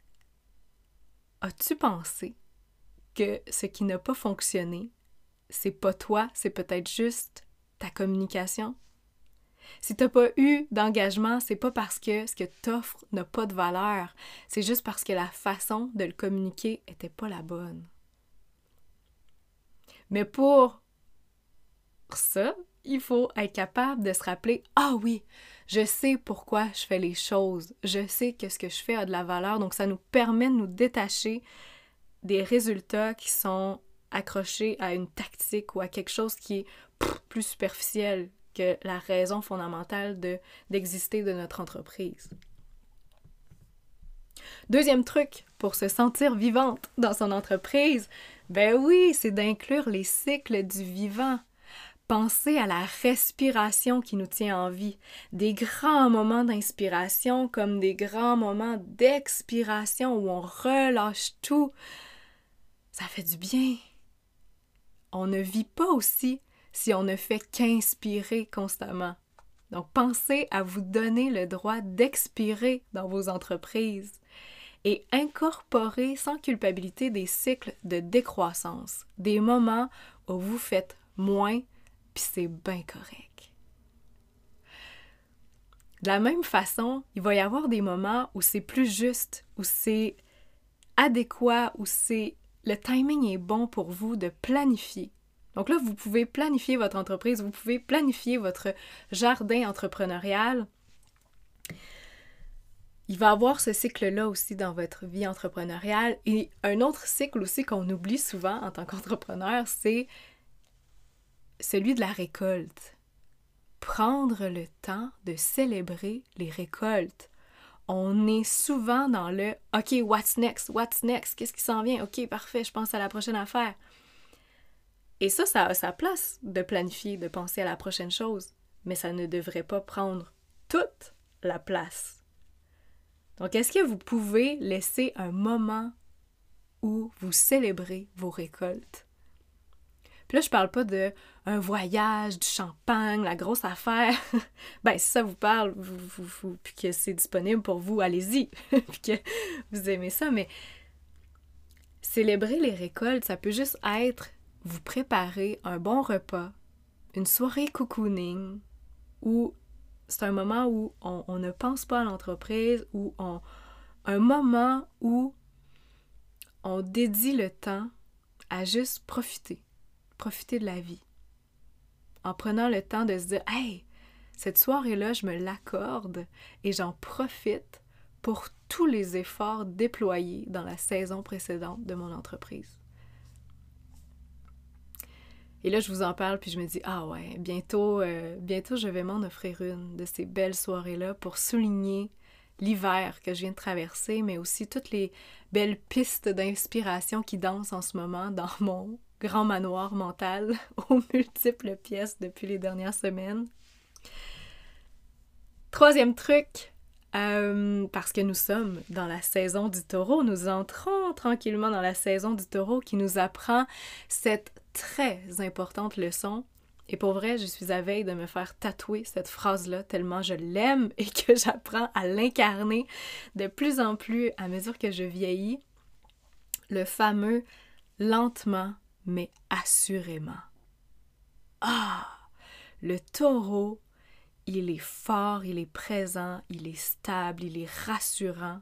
Speaker 1: as-tu pensé que ce qui n'a pas fonctionné, c'est pas toi, c'est peut-être juste ta communication? Si tu n'as pas eu d'engagement, c'est pas parce que ce que tu offres n'a pas de valeur, c'est juste parce que la façon de le communiquer n'était pas la bonne. Mais pour ça, il faut être capable de se rappeler « Ah oui, je sais pourquoi je fais les choses, je sais que ce que je fais a de la valeur », donc ça nous permet de nous détacher des résultats qui sont accrochés à une tactique ou à quelque chose qui est plus superficiel que la raison fondamentale d'exister de notre entreprise. Deuxième truc pour se sentir vivante dans son entreprise, oui, c'est d'inclure les cycles du vivant. Pensez à la respiration qui nous tient en vie. Des grands moments d'inspiration comme des grands moments d'expiration où on relâche tout. Ça fait du bien. On ne vit pas aussi si on ne fait qu'inspirer constamment. Donc, pensez à vous donner le droit d'expirer dans vos entreprises et incorporer sans culpabilité des cycles de décroissance, des moments où vous faites moins, puis c'est bien correct. De la même façon, il va y avoir des moments où c'est plus juste, où c'est adéquat, où le timing est bon pour vous de planifier. Donc là, vous pouvez planifier votre entreprise, vous pouvez planifier votre jardin entrepreneurial. Il va y avoir ce cycle-là aussi dans votre vie entrepreneuriale. Et un autre cycle aussi qu'on oublie souvent en tant qu'entrepreneur, c'est celui de la récolte. prendre le temps de célébrer les récoltes. On est souvent dans le « OK, what's next? What's next? Qu'est-ce qui s'en vient? OK, parfait, je pense à la prochaine affaire. » Et ça a sa place de planifier, de penser à la prochaine chose. Mais ça ne devrait pas prendre toute la place. Donc, est-ce que vous pouvez laisser un moment où vous célébrez vos récoltes? Puis là, je parle pas de un voyage, du champagne, la grosse affaire. Ben, si ça vous parle, puis que c'est disponible pour vous, allez-y. Puis que vous aimez ça, mais célébrer les récoltes, ça peut juste être vous préparer un bon repas, une soirée cocooning, où c'est un moment où on ne pense pas à l'entreprise, où un moment où on dédie le temps à juste profiter de la vie. En prenant le temps de se dire « Hey, cette soirée-là, je me l'accorde et j'en profite pour tous les efforts déployés dans la saison précédente de mon entreprise. » Et là, je vous en parle, puis je me dis « Ah ouais, bientôt je vais m'en offrir une de ces belles soirées-là pour souligner l'hiver que je viens de traverser, mais aussi toutes les belles pistes d'inspiration qui dansent en ce moment dans mon grand manoir mental aux multiples pièces depuis les dernières semaines. » Troisième truc, parce que nous sommes dans la saison du taureau, nous entrons tranquillement dans la saison du taureau qui nous apprend cette très importante leçon. Et pour vrai, je suis à veille de me faire tatouer cette phrase-là tellement je l'aime et que j'apprends à l'incarner de plus en plus à mesure que je vieillis. Le fameux « lentement mais assurément ». Ah! Le taureau, il est fort, il est présent, il est stable, il est rassurant.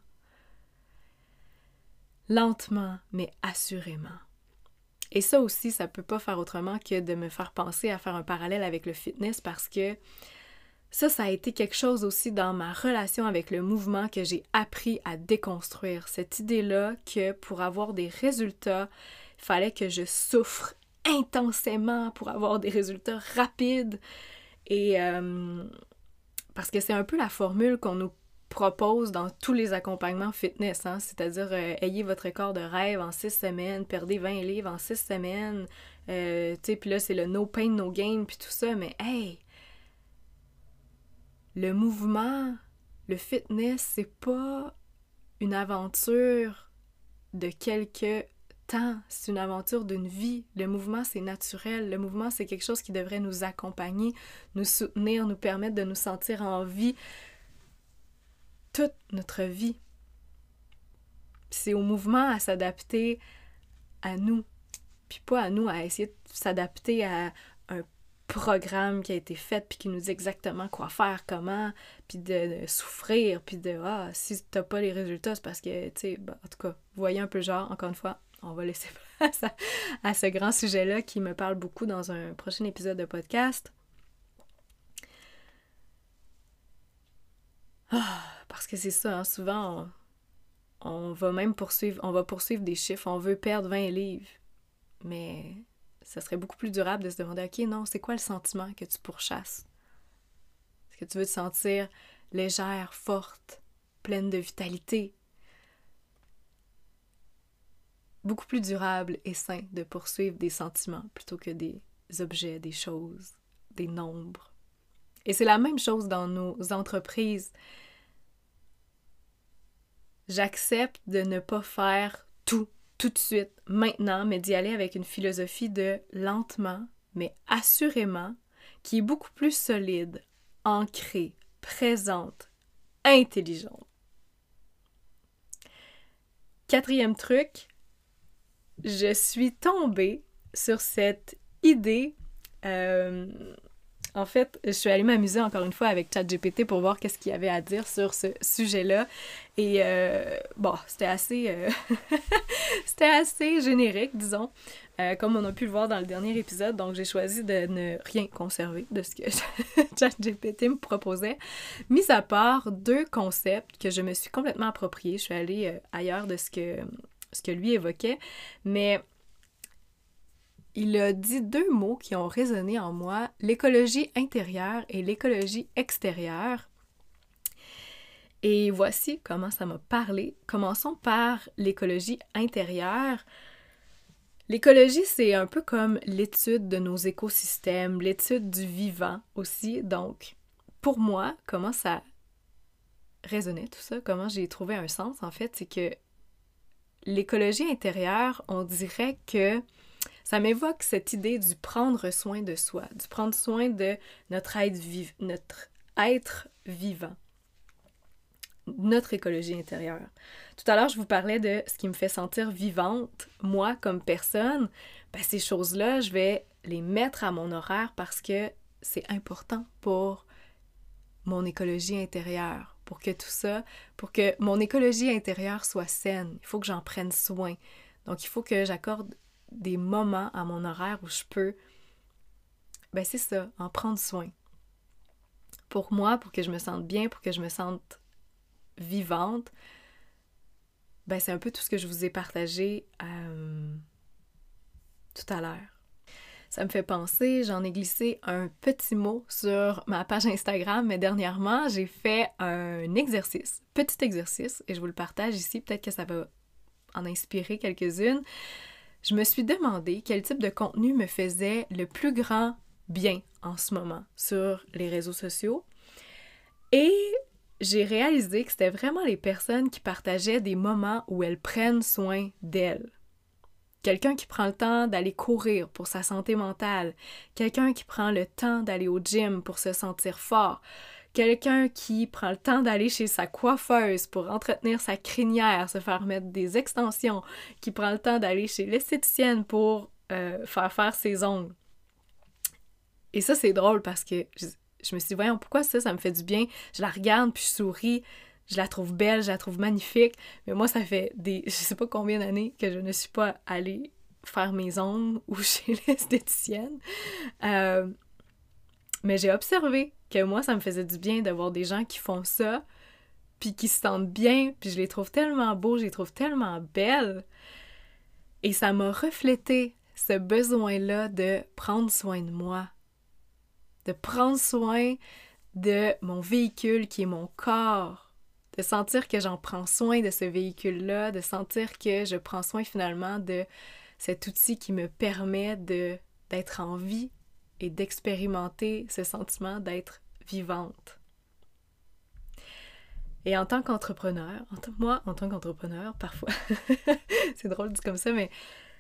Speaker 1: Lentement mais assurément. Et ça aussi, ça peut pas faire autrement que de me faire penser à faire un parallèle avec le fitness parce que ça a été quelque chose aussi dans ma relation avec le mouvement que j'ai appris à déconstruire. Cette idée-là que pour avoir des résultats, il fallait que je souffre intensément pour avoir des résultats rapides. Et parce que c'est un peu la formule qu'on nous propose dans tous les accompagnements fitness, hein? C'est-à-dire ayez votre corps de rêve en 6 semaines, perdez 20 livres en 6 semaines, tu sais, puis là c'est le no pain, no gain, puis tout ça, mais hey! Le mouvement, le fitness, c'est pas une aventure de quelques temps, c'est une aventure d'une vie. Le mouvement, c'est naturel. Le mouvement, c'est quelque chose qui devrait nous accompagner, nous soutenir, nous permettre de nous sentir en vie toute notre vie. C'est au mouvement à s'adapter à nous, puis pas à nous à essayer de s'adapter à un programme qui a été fait puis qui nous dit exactement quoi faire, comment, puis de souffrir, puis de « Ah, si t'as pas les résultats, c'est parce que, tu sais, ben, en tout cas, vous voyez un peu le genre, encore une fois, on va laisser place à ce grand sujet-là qui me parle beaucoup dans un prochain épisode de podcast. Ah, parce que c'est ça, hein, souvent, on va même poursuivre des chiffres, on veut perdre 20 livres, mais ça serait beaucoup plus durable de se demander, OK, non, c'est quoi le sentiment que tu pourchasses? Est-ce que tu veux te sentir légère, forte, pleine de vitalité? Beaucoup plus durable et sain de poursuivre des sentiments plutôt que des objets, des choses, des nombres. Et c'est la même chose dans nos entreprises. J'accepte de ne pas faire tout de suite, maintenant, mais d'y aller avec une philosophie de lentement, mais assurément, qui est beaucoup plus solide, ancrée, présente, intelligente. Quatrième truc, je suis tombée sur cette idée. En fait, je suis allée m'amuser encore une fois avec ChatGPT pour voir qu'est-ce qu'il y avait à dire sur ce sujet-là. Et bon, c'était assez générique, disons, comme on a pu le voir dans le dernier épisode. Donc, j'ai choisi de ne rien conserver de ce que ChatGPT me proposait. Mis à part 2 concepts que je me suis complètement appropriés. Je suis allée ailleurs de ce que lui évoquait. Mais il a dit deux mots qui ont résonné en moi, l'écologie intérieure et l'écologie extérieure. Et voici comment ça m'a parlé. Commençons par l'écologie intérieure. L'écologie, c'est un peu comme l'étude de nos écosystèmes, l'étude du vivant aussi. Donc, pour moi, comment ça résonnait tout ça, comment j'ai trouvé un sens, en fait, c'est que l'écologie intérieure, on dirait que ça m'évoque cette idée du prendre soin de soi, du prendre soin de notre être vivant, notre écologie intérieure. Tout à l'heure, je vous parlais de ce qui me fait sentir vivante, moi, comme personne. Ben, ces choses-là, je vais les mettre à mon horaire parce que c'est important pour mon écologie intérieure, pour que tout ça, pour que mon écologie intérieure soit saine. Il faut que j'en prenne soin. Donc, il faut que j'accorde des moments à mon horaire où je peux, ben c'est ça, en prendre soin. Pour moi, pour que je me sente bien, pour que je me sente vivante, ben c'est un peu tout ce que je vous ai partagé tout à l'heure. Ça me fait penser, j'en ai glissé un petit mot sur ma page Instagram, mais dernièrement, j'ai fait un exercice, petit exercice, et je vous le partage ici, peut-être que ça va en inspirer quelques-unes. Je me suis demandé quel type de contenu me faisait le plus grand bien en ce moment sur les réseaux sociaux. Et j'ai réalisé que c'était vraiment les personnes qui partageaient des moments où elles prennent soin d'elles. Quelqu'un qui prend le temps d'aller courir pour sa santé mentale. Quelqu'un qui prend le temps d'aller au gym pour se sentir fort. Quelqu'un qui prend le temps d'aller chez sa coiffeuse pour entretenir sa crinière, se faire mettre des extensions. Qui prend le temps d'aller chez l'esthéticienne pour faire ses ongles. Et ça, c'est drôle parce que je me suis dit, voyons, pourquoi ça me fait du bien? Je la regarde, puis je souris, je la trouve belle, je la trouve magnifique. Mais moi, ça fait je sais pas combien d'années que je ne suis pas allée faire mes ongles ou chez l'esthéticienne. Mais j'ai observé que moi, ça me faisait du bien d'avoir des gens qui font ça, puis qui se sentent bien, puis je les trouve tellement beaux, je les trouve tellement belles. Et ça m'a reflété ce besoin-là de prendre soin de moi, de prendre soin de mon véhicule qui est mon corps, de sentir que j'en prends soin de ce véhicule-là, de sentir que je prends soin finalement de cet outil qui me permet d'être en vie et d'expérimenter ce sentiment d'être vivante. Et en tant qu'entrepreneur, moi, en tant qu'entrepreneur, parfois, c'est drôle dit comme ça, mais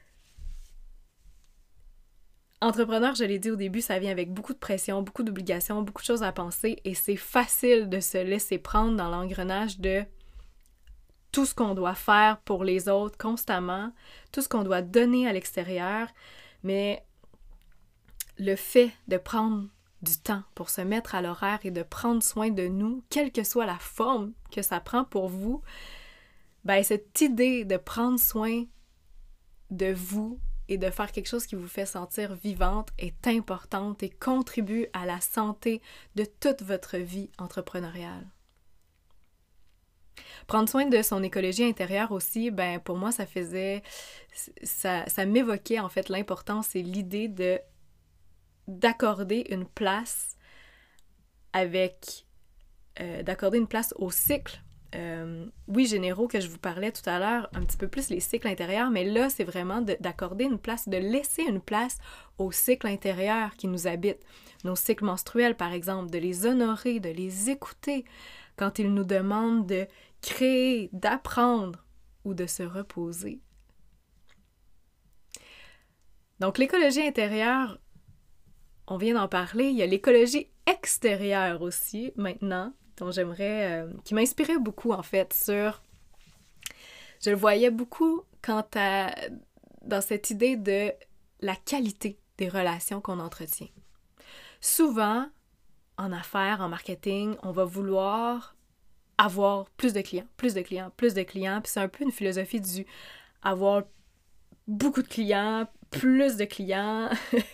Speaker 1: entrepreneur, je l'ai dit au début, ça vient avec beaucoup de pression, beaucoup d'obligations, beaucoup de choses à penser, et c'est facile de se laisser prendre dans l'engrenage de tout ce qu'on doit faire pour les autres constamment, tout ce qu'on doit donner à l'extérieur, mais le fait de prendre du temps pour se mettre à l'horaire et de prendre soin de nous, quelle que soit la forme que ça prend pour vous, ben cette idée de prendre soin de vous et de faire quelque chose qui vous fait sentir vivante est importante et contribue à la santé de toute votre vie entrepreneuriale. Prendre soin de son écologie intérieure aussi, ben pour moi, ça m'évoquait en fait l'importance et l'idée d'accorder une place d'accorder une place au cycle. Oui, généraux que je vous parlais tout à l'heure, un petit peu plus les cycles intérieurs, mais là, c'est vraiment d'accorder une place, de laisser une place aux cycles intérieurs qui nous habitent. Nos cycles menstruels, par exemple, de les honorer, de les écouter quand ils nous demandent de créer, d'apprendre ou de se reposer. Donc, l'écologie intérieure, on vient d'en parler, il y a l'écologie extérieure aussi, maintenant, dont qui m'inspirait beaucoup, en fait, je le voyais beaucoup dans cette idée de la qualité des relations qu'on entretient. Souvent, en affaires, en marketing, on va vouloir avoir plus de clients, puis c'est un peu une philosophie du avoir beaucoup de clients, plus de clients.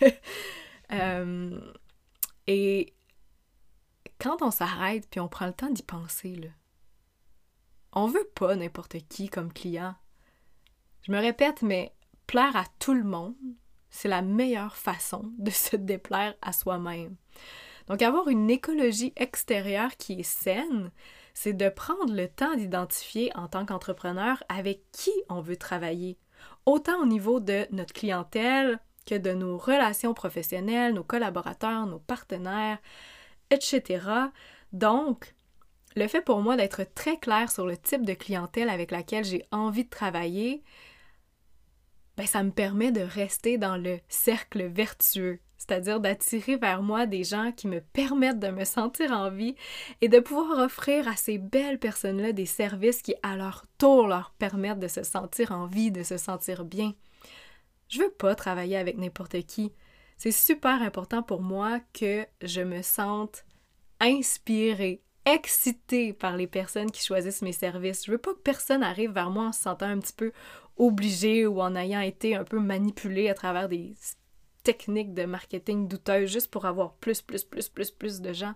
Speaker 1: Et quand on s'arrête puis on prend le temps d'y penser, là, on veut pas n'importe qui comme client. Je me répète, mais plaire à tout le monde, c'est la meilleure façon de se déplaire à soi-même. Donc, avoir une écologie extérieure qui est saine, c'est de prendre le temps d'identifier en tant qu'entrepreneur avec qui on veut travailler, autant au niveau de notre clientèle que de nos relations professionnelles, nos collaborateurs, nos partenaires, etc. Donc, le fait pour moi d'être très clair sur le type de clientèle avec laquelle j'ai envie de travailler, ça me permet de rester dans le cercle vertueux, c'est-à-dire d'attirer vers moi des gens qui me permettent de me sentir en vie et de pouvoir offrir à ces belles personnes-là des services qui, à leur tour, leur permettent de se sentir en vie, de se sentir bien. Je veux pas travailler avec n'importe qui. C'est super important pour moi que je me sente inspirée, excitée par les personnes qui choisissent mes services. Je veux pas que personne arrive vers moi en se sentant un petit peu obligé ou en ayant été un peu manipulé à travers des techniques de marketing douteuses juste pour avoir plus de gens.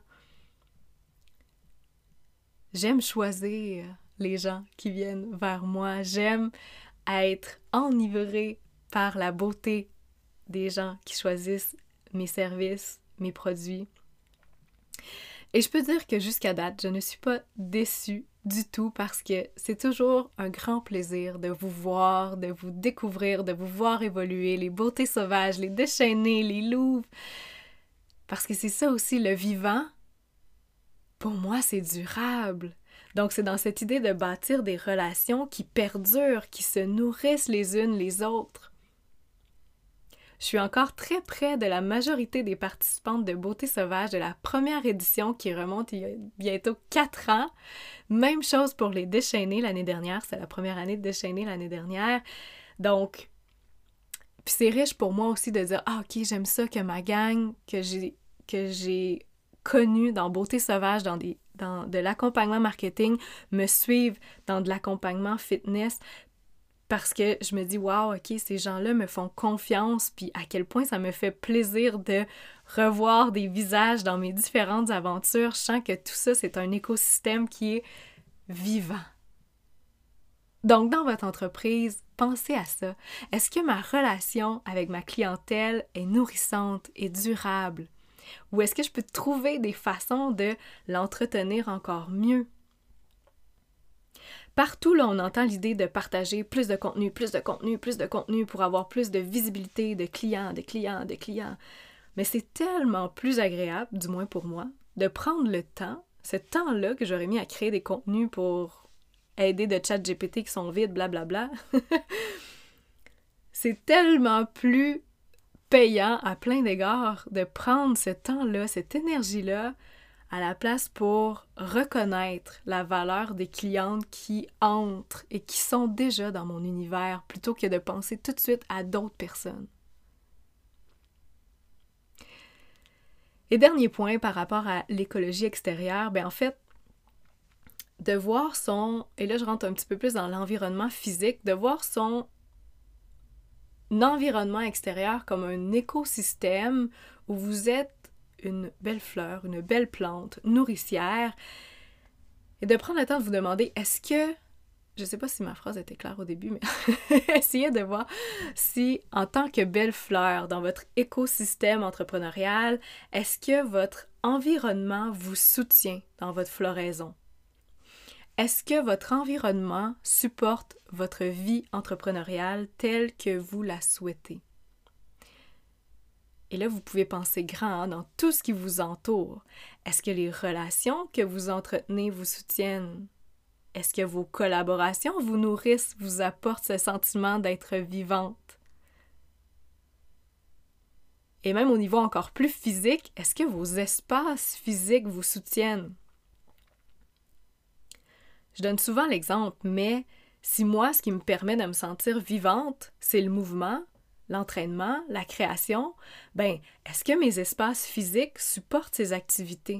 Speaker 1: J'aime choisir les gens qui viennent vers moi. J'aime être enivrée par la beauté des gens qui choisissent mes services, mes produits. Et je peux dire que jusqu'à date, je ne suis pas déçue du tout parce que c'est toujours un grand plaisir de vous voir, de vous découvrir, de vous voir évoluer, les beautés sauvages, les déchaînés, les louves. Parce que c'est ça aussi, le vivant, pour moi, c'est durable. Donc, c'est dans cette idée de bâtir des relations qui perdurent, qui se nourrissent les unes les autres. Je suis encore très près de la majorité des participantes de Beauté sauvage de la première édition qui remonte il y a bientôt 4 ans. Même chose pour les déchaînés l'année dernière. C'est la première année de déchaînés l'année dernière. Donc, puis c'est riche pour moi aussi de dire « Ah, ok, j'aime ça que ma gang que j'ai connue dans Beauté sauvage, dans de l'accompagnement marketing, me suivent dans de l'accompagnement fitness. » Parce que je me dis, wow, ok, ces gens-là me font confiance, puis à quel point ça me fait plaisir de revoir des visages dans mes différentes aventures. Je sens que tout ça, c'est un écosystème qui est vivant. Donc, dans votre entreprise, pensez à ça. Est-ce que ma relation avec ma clientèle est nourrissante et durable? Ou est-ce que je peux trouver des façons de l'entretenir encore mieux? Partout, là, on entend l'idée de partager plus de contenu pour avoir plus de visibilité de clients. Mais c'est tellement plus agréable, du moins pour moi, de prendre le temps, ce temps-là que j'aurais mis à créer des contenus pour aider de ChatGPT qui sont vides, blablabla. C'est tellement plus payant à plein d'égards de prendre ce temps-là, cette énergie-là, à la place pour reconnaître la valeur des clientes qui entrent et qui sont déjà dans mon univers plutôt que de penser tout de suite à d'autres personnes. Et dernier point par rapport à l'écologie extérieure, en fait, de voir et là je rentre un petit peu plus dans l'environnement physique, de voir son environnement extérieur comme un écosystème où vous êtes une belle fleur, une belle plante nourricière, et de prendre le temps de vous demander, est-ce que, je sais pas si ma phrase était claire au début, mais essayez de voir si, en tant que belle fleur dans votre écosystème entrepreneurial, est-ce que votre environnement vous soutient dans votre floraison? Est-ce que votre environnement supporte votre vie entrepreneuriale telle que vous la souhaitez? Et là, vous pouvez penser grand dans tout ce qui vous entoure. Est-ce que les relations que vous entretenez vous soutiennent? Est-ce que vos collaborations vous nourrissent, vous apportent ce sentiment d'être vivante? Et même au niveau encore plus physique, est-ce que vos espaces physiques vous soutiennent? Je donne souvent l'exemple, mais si moi, ce qui me permet de me sentir vivante, c'est le mouvement, l'entraînement, la création, est-ce que mes espaces physiques supportent ces activités?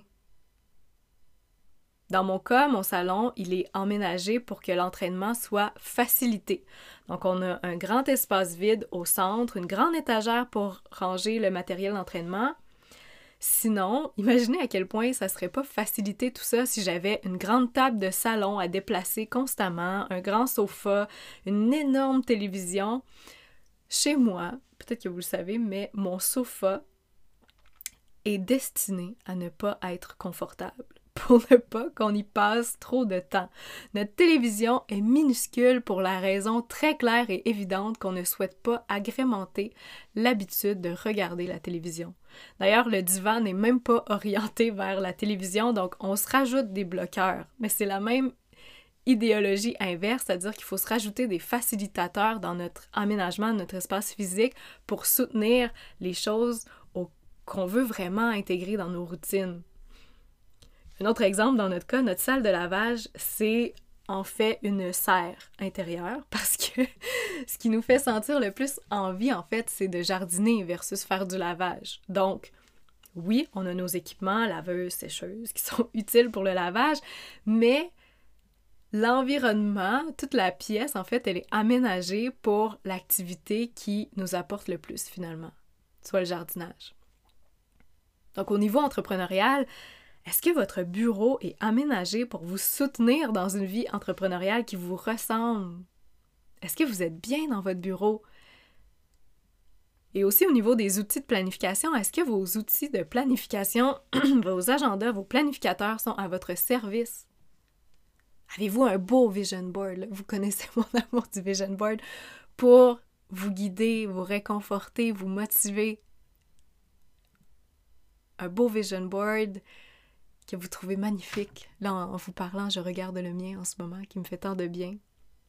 Speaker 1: Dans mon cas, mon salon, il est emménagé pour que l'entraînement soit facilité. Donc, on a un grand espace vide au centre, une grande étagère pour ranger le matériel d'entraînement. Sinon, imaginez à quel point ça serait pas facilité tout ça si j'avais une grande table de salon à déplacer constamment, un grand sofa, une énorme télévision. Chez moi, peut-être que vous le savez, mais mon sofa est destiné à ne pas être confortable, pour ne pas qu'on y passe trop de temps. Notre télévision est minuscule pour la raison très claire et évidente qu'on ne souhaite pas agrémenter l'habitude de regarder la télévision. D'ailleurs, le divan n'est même pas orienté vers la télévision, donc on se rajoute des bloqueurs. Mais c'est la même idéologie inverse, c'est-à-dire qu'il faut se rajouter des facilitateurs dans notre aménagement de notre espace physique pour soutenir les choses qu'on veut vraiment intégrer dans nos routines. Un autre exemple, dans notre cas, notre salle de lavage, c'est en fait une serre intérieure parce que ce qui nous fait sentir le plus envie, en fait, c'est de jardiner versus faire du lavage. Donc, oui, on a nos équipements, laveuses, sécheuses, qui sont utiles pour le lavage, mais l'environnement, toute la pièce, en fait, elle est aménagée pour l'activité qui nous apporte le plus, finalement, soit le jardinage. Donc, au niveau entrepreneurial, est-ce que votre bureau est aménagé pour vous soutenir dans une vie entrepreneuriale qui vous ressemble? Est-ce que vous êtes bien dans votre bureau? Et aussi au niveau des outils de planification, est-ce que vos outils de planification, vos agendas, vos planificateurs sont à votre service? Avez-vous un beau vision board? Là? Vous connaissez mon amour du vision board pour vous guider, vous réconforter, vous motiver. Un beau vision board que vous trouvez magnifique. Là, en vous parlant, je regarde le mien en ce moment, qui me fait tant de bien.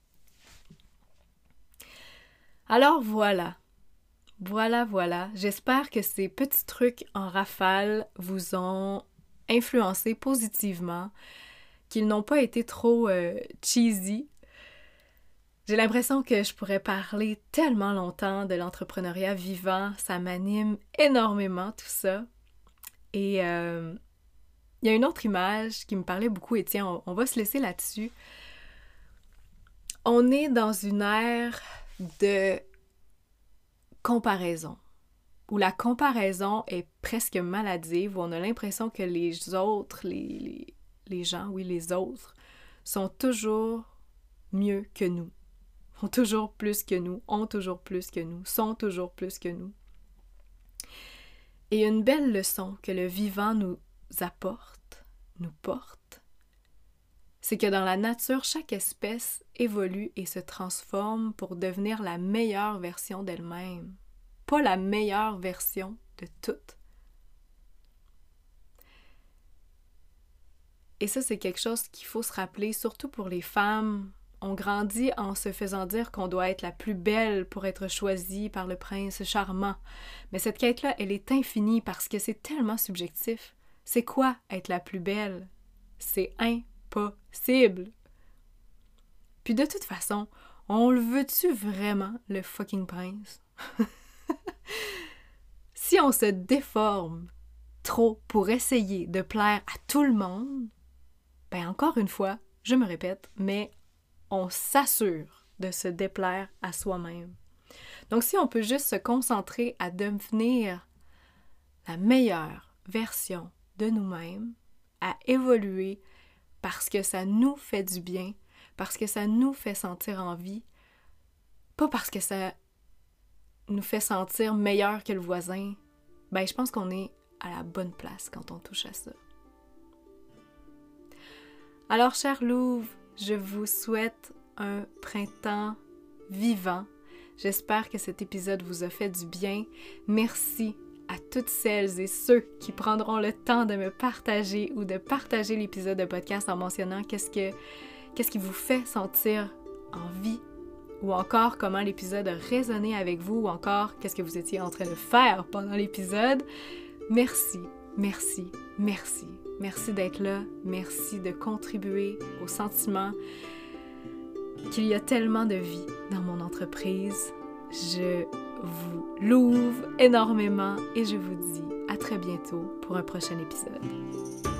Speaker 1: Alors voilà. Voilà. J'espère que ces petits trucs en rafale vous ont influencé positivement, qu'ils n'ont pas été trop cheesy. J'ai l'impression que je pourrais parler tellement longtemps de l'entrepreneuriat vivant. Ça m'anime énormément, tout ça. Et il y a une autre image qui me parlait beaucoup, et tiens, on va se laisser là-dessus. On est dans une ère de comparaison, où la comparaison est presque maladive, où on a l'impression que les autres, les gens, oui, les autres, sont toujours mieux que nous, ont toujours plus que nous, ont toujours plus que nous, sont toujours plus que nous. Et une belle leçon que le vivant nous apporte, nous porte, c'est que dans la nature, chaque espèce évolue et se transforme pour devenir la meilleure version d'elle-même, pas la meilleure version de toutes. Et ça, c'est quelque chose qu'il faut se rappeler, surtout pour les femmes. On grandit en se faisant dire qu'on doit être la plus belle pour être choisie par le prince charmant. Mais cette quête-là, elle est infinie parce que c'est tellement subjectif. C'est quoi être la plus belle? C'est impossible. Puis de toute façon, on le veut-tu vraiment, le fucking prince? Si on se déforme trop pour essayer de plaire à tout le monde, ben encore une fois, je me répète, mais on s'assure de se déplaire à soi-même. Donc si on peut juste se concentrer à devenir la meilleure version de nous-mêmes, à évoluer parce que ça nous fait du bien, parce que ça nous fait sentir en vie, pas parce que ça nous fait sentir meilleur que le voisin, ben je pense qu'on est à la bonne place quand on touche à ça. Alors, chers louves, je vous souhaite un printemps vivant. J'espère que cet épisode vous a fait du bien. Merci à toutes celles et ceux qui prendront le temps de me partager ou de partager l'épisode de podcast en mentionnant qu'est-ce qui vous fait sentir en vie, ou encore comment l'épisode a résonné avec vous, ou encore qu'est-ce que vous étiez en train de faire pendant l'épisode. Merci. Merci d'être là. Merci de contribuer au sentiment qu'il y a tellement de vie dans mon entreprise. Je vous louve énormément et je vous dis à très bientôt pour un prochain épisode.